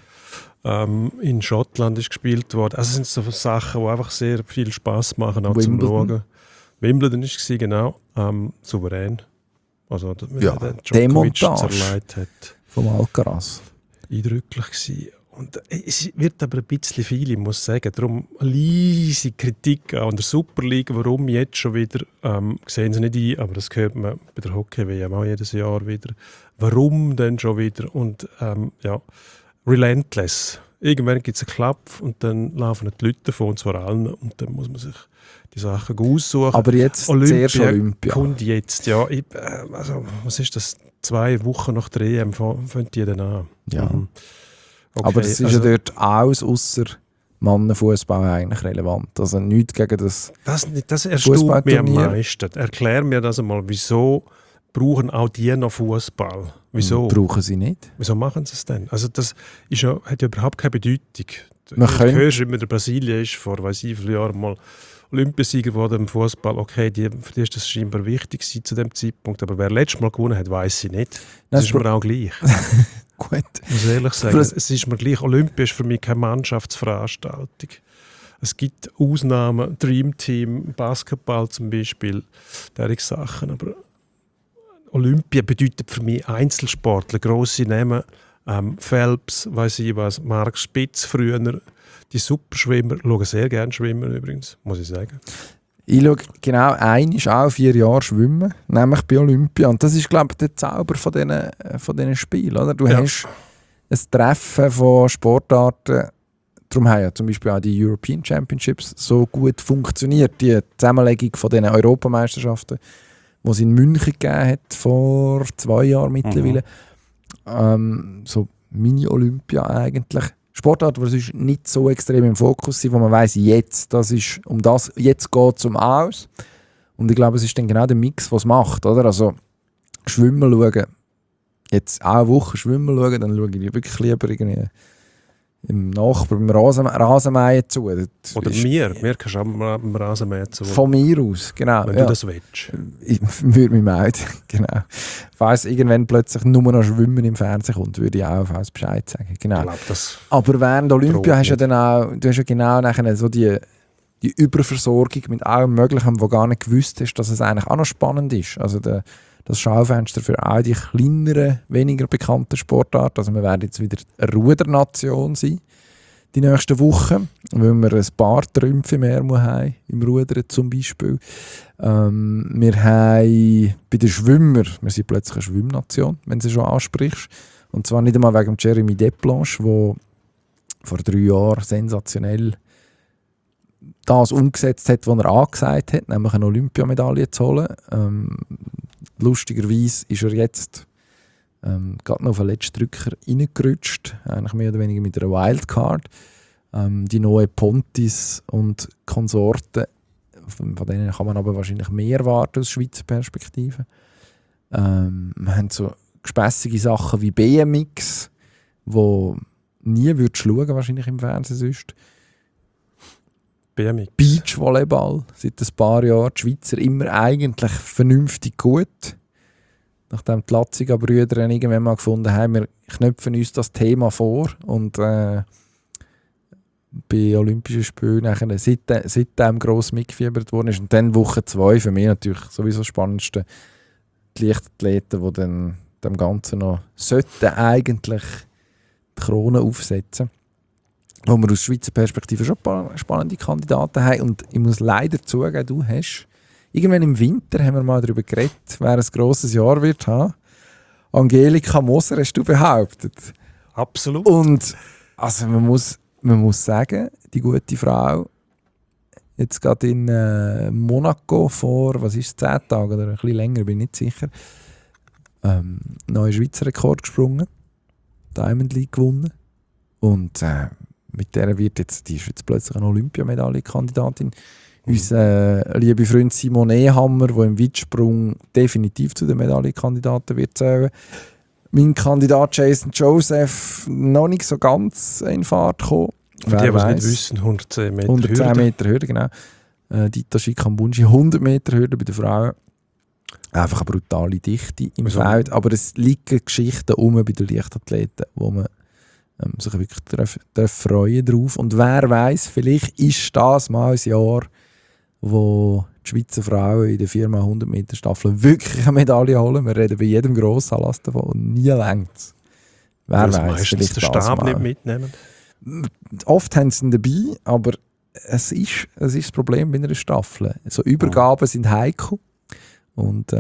In Schottland ist gespielt worden. Also es sind so Sachen, die einfach sehr viel Spass machen, auch zum Wimbledon. Schauen. Wimbledon war es, genau. Souverän. Also, Ja, der Djokovic Demontage. zerlegt hat. Vom Alcaraz. Eindrücklich gewesen. Und es wird aber ein bisschen viel, ich muss sagen. Darum eine leise Kritik an der Super League. Warum jetzt schon wieder? Sehen sie nicht ein, aber das hört man bei der Hockey-WM auch jedes Jahr wieder. Warum denn schon wieder? Und ja, relentless. Irgendwann gibt es einen Klapp und dann laufen die Leute davon, und zwar allen. Und dann muss man sich die Sachen aussuchen. Aber jetzt zuerst Olympia. Kommt jetzt, ja. Also, was ist das? 2 Wochen nach der EM fängt die dann an. Ja. Mhm. Okay, Aber es ist also, ja dort alles ausser Mannenfußball eigentlich relevant. Also nichts gegen das. das erstaunt mich am Fußballturnier. meisten. Erklär mir das einmal, wieso brauchen auch die noch Fußball? Wieso? Brauchen sie nicht. Wieso machen sie es denn? Also das ist ja, hat ja überhaupt keine Bedeutung. Man Du könnte- hörst immer, der Brasilien ist vor weiss ich, wie vielen Jahren mal Olympiasieger geworden im Fußball. Okay, für die ist das scheinbar wichtig gewesen zu dem Zeitpunkt. Aber wer letztes Mal gewonnen hat, weiss ich nicht. Das ist mir auch gleich. Gut. Ich muss ehrlich sagen, Das- es ist mir gleich. Olympia ist für mich keine Mannschaftsveranstaltung. Es gibt Ausnahmen, Dream Team, Basketball zum Beispiel, solche Sachen. Aber Olympia bedeutet für mich Einzelsportler, grosse Namen, Phelps, weiss ich was, Mark Spitz früher. Die Superschwimmer, schauen sehr gerne schwimmen übrigens, muss ich sagen. Ich schaue genau einmal alle 4 Jahre schwimmen, nämlich bei Olympia. Und das ist, glaube ich, der Zauber von diesen Spielen. Oder? Du Ja. hast ein Treffen von Sportarten. Darum haben ja zum Beispiel auch die European Championships so gut funktioniert. Die Zusammenlegung von diesen Europameisterschaften, die es in München gegeben hat, vor 2 Jahren mittlerweile. So Mini-Olympia eigentlich. Sportart, die sonst nicht so extrem im Fokus sind, wo man weiss, jetzt geht es um Aus. Und ich glaube, es ist dann genau der Mix, was es macht. Oder? Also Schwimmen schauen, jetzt auch eine Woche Schwimmen schauen, dann schaue ich wirklich lieber irgendwie im Nachbar, beim Rasenmähen zu. Das Oder ist mir kannst du auch mal am Rasenmähen zu, von mir aus, genau. wenn Ja. du das willst. Ich würde mich melden, genau. Falls irgendwann plötzlich nur noch Schwimmen im Fernsehen kommt, würde ich auch auf Bescheid sagen. Ich Genau. glaube, das Aber während Olympia Droht hast du ja nicht. dann auch, du hast ja genau nachher so die Überversorgung mit allem Möglichen, wo gar nicht gewusst hast, dass es eigentlich auch noch spannend ist. Also das Schaufenster für all die kleineren, weniger bekannten Sportarten. Also wir werden jetzt wieder eine Rudernation sein, die nächsten Wochen, weil wir ein paar Trümpfe mehr haben, im Rudern zum Beispiel. Wir haben bei den Schwimmern, wir sind plötzlich eine Schwimmnation, wenn du sie schon ansprichst. Und zwar nicht einmal wegen Jeremy Desplanche, der vor 3 Jahren sensationell das umgesetzt hat, was er angesagt hat, nämlich eine Olympiamedaille zu holen. Lustigerweise ist er jetzt gerade noch auf den letzten Drücker reingerutscht, eigentlich mehr oder weniger mit einer Wildcard. Die neuen Pontis und Konsorten, von denen kann man aber wahrscheinlich mehr erwarten aus Schweizer Perspektive. Wir haben so gespässige Sachen wie BMX, wo nie würdest schauen, wahrscheinlich im Fernsehen sonst. BMX. Beachvolleyball, seit ein paar Jahren. Die Schweizer immer eigentlich vernünftig gut. Nachdem die Latziger Brüder irgendwann mal gefunden haben, wir knöpfen uns das Thema vor. Und bei Olympischen Spielen seitdem gross mitgefiebert worden ist. Und dann Woche 2 für mich natürlich sowieso das Spannendste. Die Leichtathleten, die dann dem Ganzen noch sollten eigentlich die Krone aufsetzen. Wo wir aus Schweizer Perspektive schon ein paar spannende Kandidaten haben. Und ich muss leider zugeben, du hast irgendwann im Winter haben wir mal darüber geredet, wer ein grosses Jahr wird haben. Angelika Moser hast du behauptet. Absolut. Und also man muss sagen, die gute Frau, jetzt gerade in Monaco vor, was ist es, 10 Tagen oder ein bisschen länger, bin ich nicht sicher, neuen Schweizer Rekord gesprungen, Diamond League gewonnen und mit der die ist jetzt plötzlich eine Olympiamedaillenkandidatin. Unser lieber Freund Simon Ehammer, der im Weitsprung definitiv zu den Medaillenkandidaten wird zählen. Mein Kandidat Jason Joseph noch nicht so ganz in Fahrt gekommen. Für die, die es nicht wissen, 110 Meter 110 Meter Hürde, genau. Dita Schikambunji, 100 Meter Hürde bei den Frauen. Einfach eine brutale Dichte im Feld. Aber es liegen Geschichten bei den Leichtathleten, wo man sich wirklich freuen drauf. Und wer weiß, vielleicht ist das mal ein Jahr, wo die Schweizer Frauen in der 4x100 Meter Staffel wirklich eine Medaille holen. Wir reden bei jedem Grossanlass davon und nie längst es. Wer weiß, vielleicht den Stab nicht mitnehmen. Oft haben sie ihn dabei, aber es ist das Problem bei einer Staffel. So Übergaben sind heikel. Und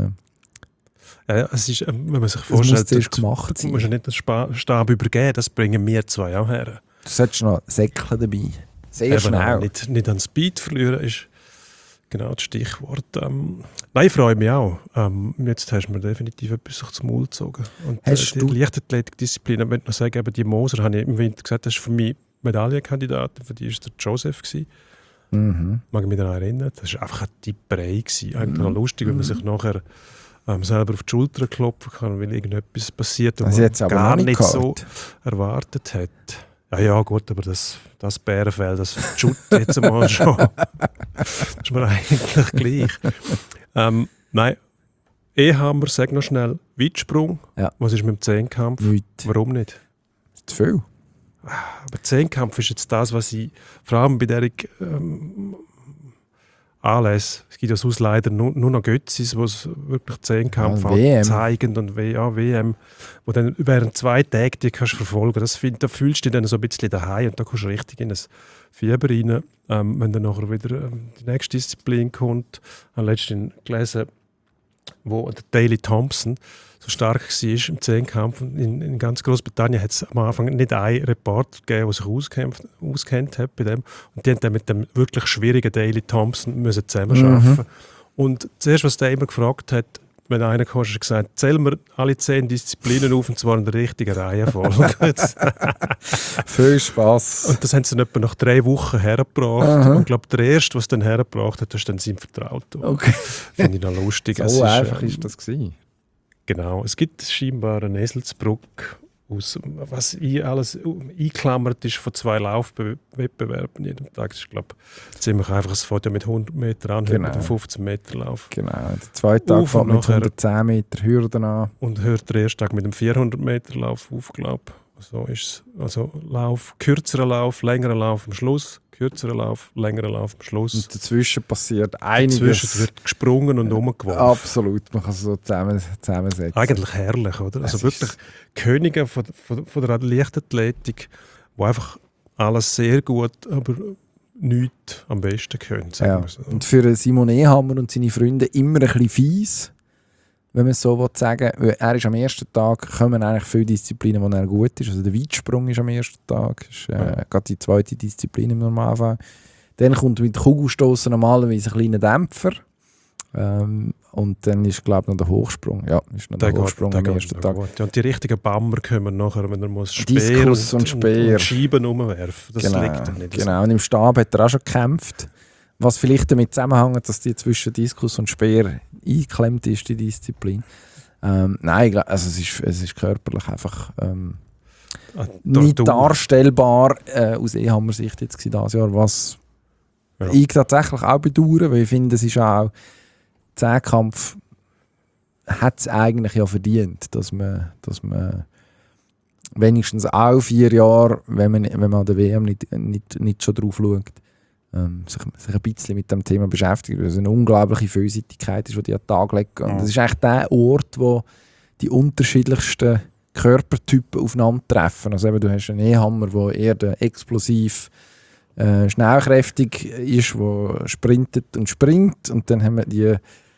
es ist, wenn man sich vorstellt, du musst ja nicht den Stab übergeben, das bringen wir zwei auch her. Du solltest noch Säckchen dabei. Sehr schnell. Nicht an Speed verlieren ist genau das Stichwort. Nein, ich freue mich auch. Jetzt hast du mir definitiv etwas sich zum Maul gezogen. Und die Leichtathletik-Disziplin, ich möchte noch sagen, eben die Moser, habe ich im Winter gesagt, das ist für mich Medaillenkandidat. Für die war der Joseph. Mhm. Mag ich mich daran erinnern. Das war einfach eine Tipperei. Eigentlich noch lustig, wenn man sich nachher selber auf die Schulter klopfen kann, weil irgendetwas passiert, was man gar nicht so erwartet hat. Ja, gut, aber das Bärenfell, das schüttet jetzt mal schon. Das ist mir eigentlich gleich. Nein, Ehammer, sag noch schnell, Weitsprung. Ja. Was ist mit dem Zehnkampf? Warum nicht? Zu viel. Aber Zehnkampf ist jetzt das, was ich vor allem bei der Anlässe, es gibt ja sonst leider nur noch Götzis, die wirklich Zehnkampf zeigen und WM, wo dann während 2 Tagen die kannst verfolgen. Da fühlst du dich dann so ein bisschen daheim und da kommst du richtig in ein Fieber rein. Wenn dann nachher wieder die nächste Disziplin kommt, ich habe letztens gelesen, wo der Daley Thompson so stark war im Zehnkampf. In ganz Großbritannien hat es am Anfang nicht einen Reporter gegeben, der sich auskennt hat bei dem. Und die haben dann mit dem wirklich schwierigen Daley Thompson müssen zusammenarbeiten. Und zuerst, was der immer gefragt hat, wenn einer kam, hat er gesagt, zähl mir alle 10 Disziplinen auf, und zwar in der richtigen Reihenfolge. Viel Spass. Und das haben sie dann etwa nach 3 Wochen hergebracht. Und ich glaube, der Erste, was dann hergebracht hat, das ist dann sein Vertrauter. Okay. Finde ich noch lustig. So einfach ist das gewesen. Genau. Es gibt scheinbar einen Eselsbrück, was alles eingeklammert ist von 2 Laufwettbewerben jeden Tag. Das ist, glaube ich, ziemlich einfach. Es fängt ja mit 100 Meter an, hört mit einem 15 Meter Lauf. Genau. Der zweite Tag fängt mit 110 Meter Hürden an. Und hört der erste Tag mit einem 400 Meter Lauf auf, glaube ich. So ist es. Also kürzerer Lauf, längerer Lauf am Schluss, kürzerer Lauf, längerer Lauf am Schluss. Und dazwischen passiert einiges. Dazwischen wird gesprungen und umgeworfen. Absolut, man kann es so zusammensetzen. Eigentlich herrlich, oder? Also wirklich Könige von der Leichtathletik, die einfach alles sehr gut, aber nichts am besten können. Ja. So. Und für Simon Ehammer und seine Freunde immer ein bisschen fies, wenn man es so sagen will. Er ist am ersten Tag, kommen eigentlich viele Disziplinen, wo er gut ist. Also der Weitsprung ist am ersten Tag, ist gerade die zweite Disziplin im Normalfall. Dann kommt mit Kugelstoßen normalerweise ein kleiner Dämpfer. Und dann ist, glaube ich, noch der Hochsprung. Ja, ist noch der Hochsprung am ersten Tag. Ja, und die richtigen Bammer kommen nachher, wenn er muss Speer und Scheiben umwerfen. Das liegt dann nicht. Genau, und im Stab hat er auch schon gekämpft. Was vielleicht damit zusammenhängt, dass die zwischen Diskus und Speer eingeklemmt ist, die Disziplin. Nein, also es ist körperlich einfach nicht darstellbar aus Ehammer-Sicht jetzt dieses Jahr, was ich tatsächlich auch bedauere, weil ich finde, es ist auch Zehnkampf hat es eigentlich ja verdient, dass man wenigstens auch 4 Jahre, wenn man an der WM nicht schon drauf schaut, sich ein bisschen mit dem Thema beschäftigt, weil es eine unglaubliche Vielseitigkeit ist, die an den Tag legen. Und es ist echt der Ort, wo die unterschiedlichsten Körpertypen aufeinandertreffen. Also eben, du hast einen Ehammer, der eher der explosiv, schnellkräftig ist, der sprintet und springt. Und dann haben wir die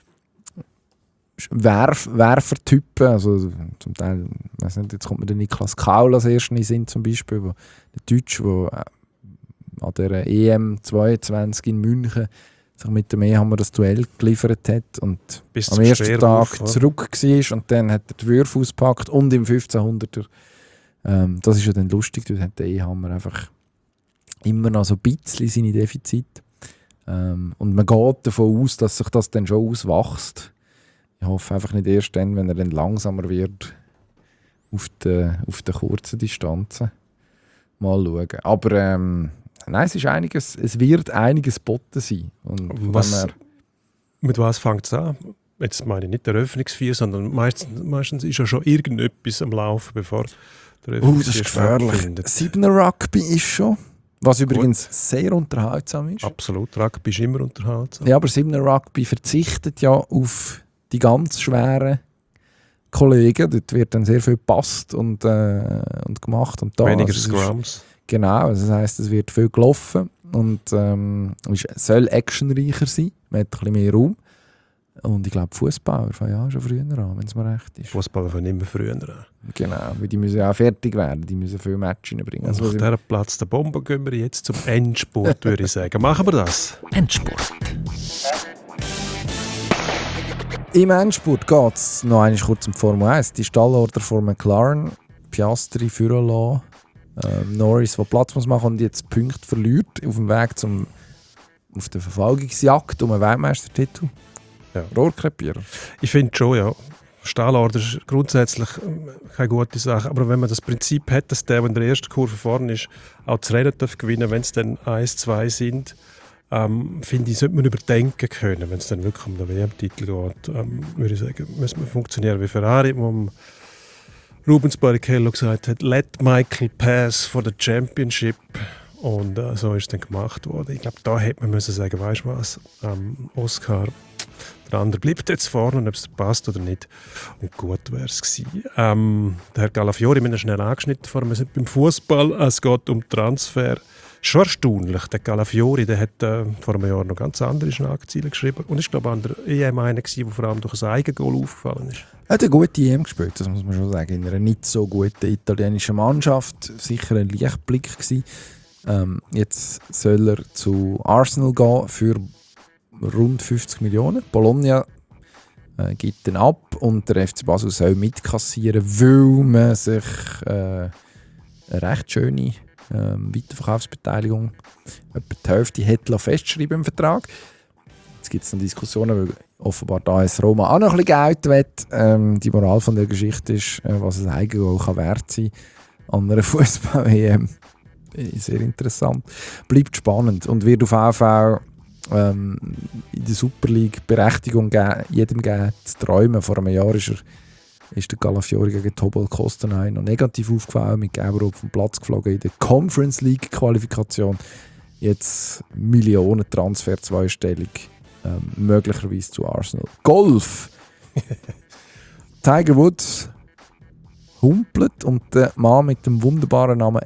Werfertypen, also zum Teil, weiss nicht, jetzt kommt mir der Niklas Kaul als ersten in den Sinn zum Beispiel, der Deutsche, der an der EM 22 in München sich mit dem Ehammer das Duell geliefert hat und bis am ersten Tag zurück war und dann hat er die Würfe ausgepackt und im 1500er, das ist ja dann lustig, dort hat der Ehammer einfach immer noch so ein bisschen seine Defizite. Und man geht davon aus, dass sich das dann schon auswächst. Ich hoffe einfach nicht erst dann, wenn er dann langsamer wird auf den kurzen Distanzen. Mal schauen. Aber nein, es wird einiges geboten sein. Und mit was fängt es an? Jetzt meine ich nicht der Eröffnungsfeier, sondern meistens ist ja schon irgendetwas am Laufen, bevor der Eröffnungsfeier stattfindet. 7er Rugby ist schon. Was übrigens sehr unterhaltsam ist. Absolut, Rugby ist immer unterhaltsam. Ja, aber 7er Rugby verzichtet ja auf die ganz schweren Kollegen. Dort wird dann sehr viel gepasst und gemacht. Und da, weniger also Scrums. Genau, also das heisst, es wird viel gelaufen und soll actionreicher sein. Man hat ein bisschen mehr Raum. Und ich glaube, Fußballer fangen ja schon früher an, wenn es mir recht ist. Fußballer fangen immer früher an. Genau, weil die müssen ja auch fertig werden, die müssen viel Match reinbringen. Also auf dieser Platz der Bombe gehen wir jetzt zum Endspurt, würde ich sagen. Machen wir das? Endspurt. Im Endspurt geht es noch einmal kurz um Formel 1. Die Stallorder von McLaren, Piastri führen lassen, Norris, der Platz muss machen und jetzt Punkte verliert auf dem Weg auf der Verfolgungsjagd um einen Weltmeistertitel. Ja. Rohrkrepierer. Ich finde schon, ja. Stallorder ist grundsätzlich keine gute Sache. Aber wenn man das Prinzip hat, dass der in der ersten Kurve vorne ist, auch das Rennen darf gewinnen, wenn es dann 1, 2 sind, finde ich, sollte man überdenken können, wenn es dann wirklich um den WM-Titel geht. Würde ich sagen, müssen wir funktionieren wie Ferrari, wo Rubens Barrichello gesagt hat, let Michael pass for the championship. Und so ist es dann gemacht worden. Ich glaube, da hätte man müssen sagen, weißt du was, Oscar, der andere bleibt jetzt vorne, ob es passt oder nicht. Und gut wäre es gewesen. Der Herr Galafiori, wir haben schnell angeschnitten vorher, wir sind beim Fußball, es geht um Transfer. Schon erstaunlich, der Galafiori, der hat vor einem Jahr noch ganz andere Schlagzeilen geschrieben. Und ich glaube, an der EM einer war, der vor allem durch ein Eigengoal aufgefallen ist. Er hat eine gute EM gespielt, das muss man schon sagen. In einer nicht so guten italienischen Mannschaft. Sicher ein Lichtblick gewesen. Jetzt soll er zu Arsenal gehen für rund 50 Millionen. Bologna gibt den ab und der FC Basel soll mitkassieren, weil man sich eine recht schöne Weiterverkaufsbeteiligung, etwa die Hälfte, hätte festschreiben im Vertrag. Jetzt gibt es noch Diskussionen, weil offenbar da AS Roma auch noch ein bisschen Geld will. Die Moral von der Geschichte ist, was ein Eigengoal kann wert sein an einer Fußball-EM. Sehr interessant. Bleibt spannend und wird auf jeden Fall in der Super League Berechtigung jedem geben, zu träumen. Vor einem Jahr ist der Galafiori gegen Tobol Kostenay noch negativ aufgefallen, mit Gelb-Rot vom Platz geflogen in der Conference League Qualifikation. Jetzt Millionen Transfer zweistellig, möglicherweise zu Arsenal. Golf! Tiger Woods humpelt und der Mann mit dem wunderbaren Namen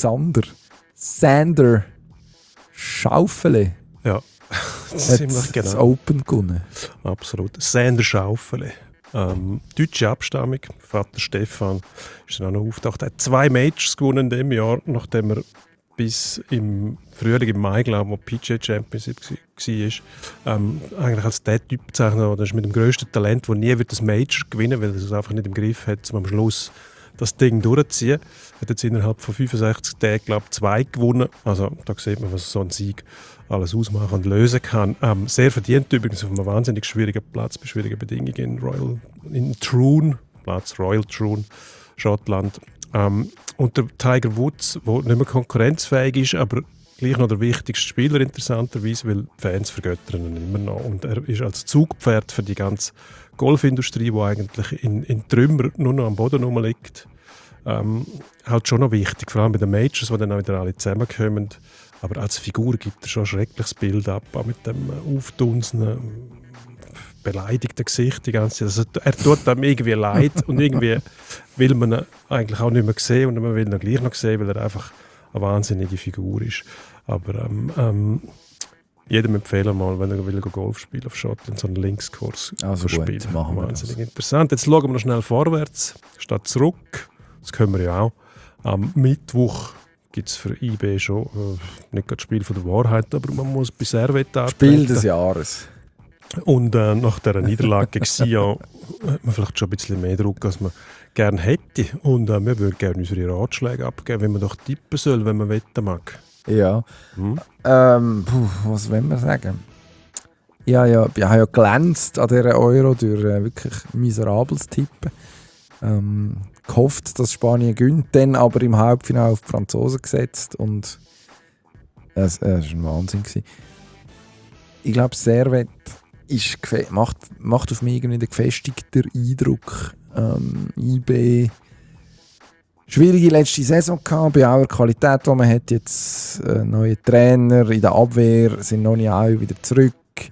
Sander Schaufele. Ja, ziemlich genau. Das Open gewonnen. Absolut. Sander Schaufele. Deutsche Abstammung. Vater Stefan ist dann auch noch auftaucht. Er hat 2 Majors gewonnen in diesem Jahr, nachdem er bis im Frühling, im Mai, glaube ich, wo PGA Championship war, eigentlich als der Typ bezeichnet, der ist mit dem grössten Talent, der nie wird das Major gewinnen, weil er es einfach nicht im Griff hat, um am Schluss das Ding durchzuziehen. Er hat jetzt innerhalb von 65 Tagen, glaube ich, 2 gewonnen. Also da sieht man, was so ein Sieg alles ausmachen und lösen kann. Sehr verdient übrigens auf einem wahnsinnig schwierigen Platz, bei schwierigen Bedingungen in Troon, Platz Royal Troon, Schottland. Und der Tiger Woods, der nicht mehr konkurrenzfähig ist, aber gleich noch der wichtigste Spieler interessanterweise, weil die Fans vergöttern ihn immer noch. Und er ist als Zugpferd für die ganze Golfindustrie, die eigentlich in Trümmer nur noch am Boden rumliegt, halt schon noch wichtig. Vor allem bei den Majors, wo dann auch wieder alle zusammenkommen. Aber als Figur gibt er schon ein schreckliches Bild ab, auch mit dem aufdunsenen, beleidigten Gesicht die ganze Zeit. Also, er tut einem irgendwie leid und irgendwie will man ihn eigentlich auch nicht mehr sehen und man will ihn gleich noch sehen, weil er einfach eine wahnsinnige Figur ist. Aber jedem empfehlen mal, wenn er will Golf spielen auf Schottland, so einen Linkskurs Also spielen. gut, machen wir Wahnsinnig das. interessant. Jetzt schauen wir noch schnell vorwärts, statt zurück. Das können wir ja auch. Am Mittwoch gibt es für IB schon nicht das Spiel von der Wahrheit, aber man muss bei Servette antreten. Spiel des Jahres. Und nach dieser Niederlage gegen Sion hat man vielleicht schon ein bisschen mehr Druck, als man gerne hätte. Und wir würden gerne unsere Ratschläge abgeben, wenn man doch tippen soll, wenn man wetten mag. Ja. Hm? Was wollen wir sagen? Ich habe ja glänzt an dieser Euro durch wirklich miserables Tippen. Gehofft, dass Spanien gewinnt, dann aber im Halbfinale auf die Franzosen gesetzt und es war ein Wahnsinn gewesen. Ich glaube, Servette macht auf mich irgendwie einen gefestigten Eindruck. IB schwierige letzte Saison gehabt, bei aller Qualität, die man hat. Jetzt neue Trainer in der Abwehr sind noch nicht alle wieder zurück.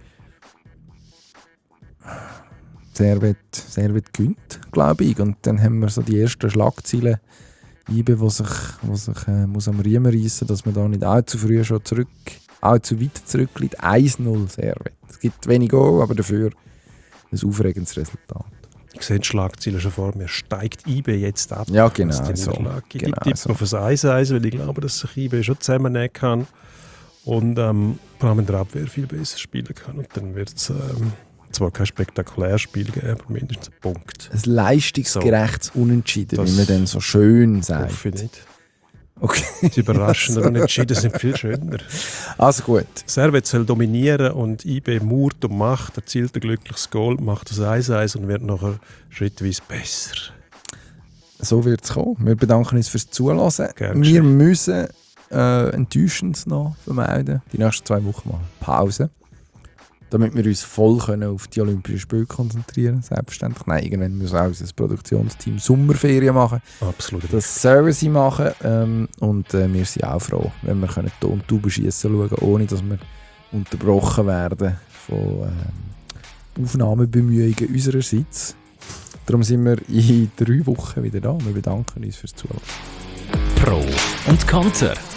Servette gewinnt, glaube ich. Und dann haben wir so die ersten Schlagzeilen IB, die sich muss am Riemen reissen, dass man da nicht allzu früh schon allzu weit zurückliegt. 1-0 Servette. Es gibt wenig Goal, aber dafür ein aufregendes Resultat. Ich sehe die Schlagzeilen schon vor mir. Steigt IB jetzt ab? Ja, genau Die so. Niederlage. Ich Genau tippe so. auf ein 1-1, weil ich glaube, dass sich IB schon zusammennehmen kann und vor allem in der Abwehr viel besser spielen kann. Und dann wird es zwar kein spektakuläres Spiel geben, aber mindestens ein Punkt. Ein leistungsgerechtes Unentschieden, Das wie man dann so schön sagt. Hoffe ich nicht. Okay. Die überraschenden Unentschieden sind viel schöner. Also gut. Servette soll dominieren und IB murrt und macht, erzielt ein glückliches Goal, macht das 1-1 und wird nachher schrittweise besser. So wird es kommen. Wir bedanken uns fürs Zuhören. Gern Wir geschehen. müssen enttäuschend noch vermelden. Die nächsten 2 Wochen mal Pause. Damit wir uns voll auf die Olympischen Spiele konzentrieren können. Selbstverständlich. Nein, irgendwann müssen wir auch unser Produktionsteam Sommerferien machen. Absolut. Das sollen sie machen. Und wir sind auch froh, wenn wir Ton- und Taubenschiessen schauen können, ohne dass wir unterbrochen werden von Aufnahmebemühungen unsererseits. Darum sind wir in 3 Wochen wieder da. Wir bedanken uns fürs Zuhören. Pro und Konter.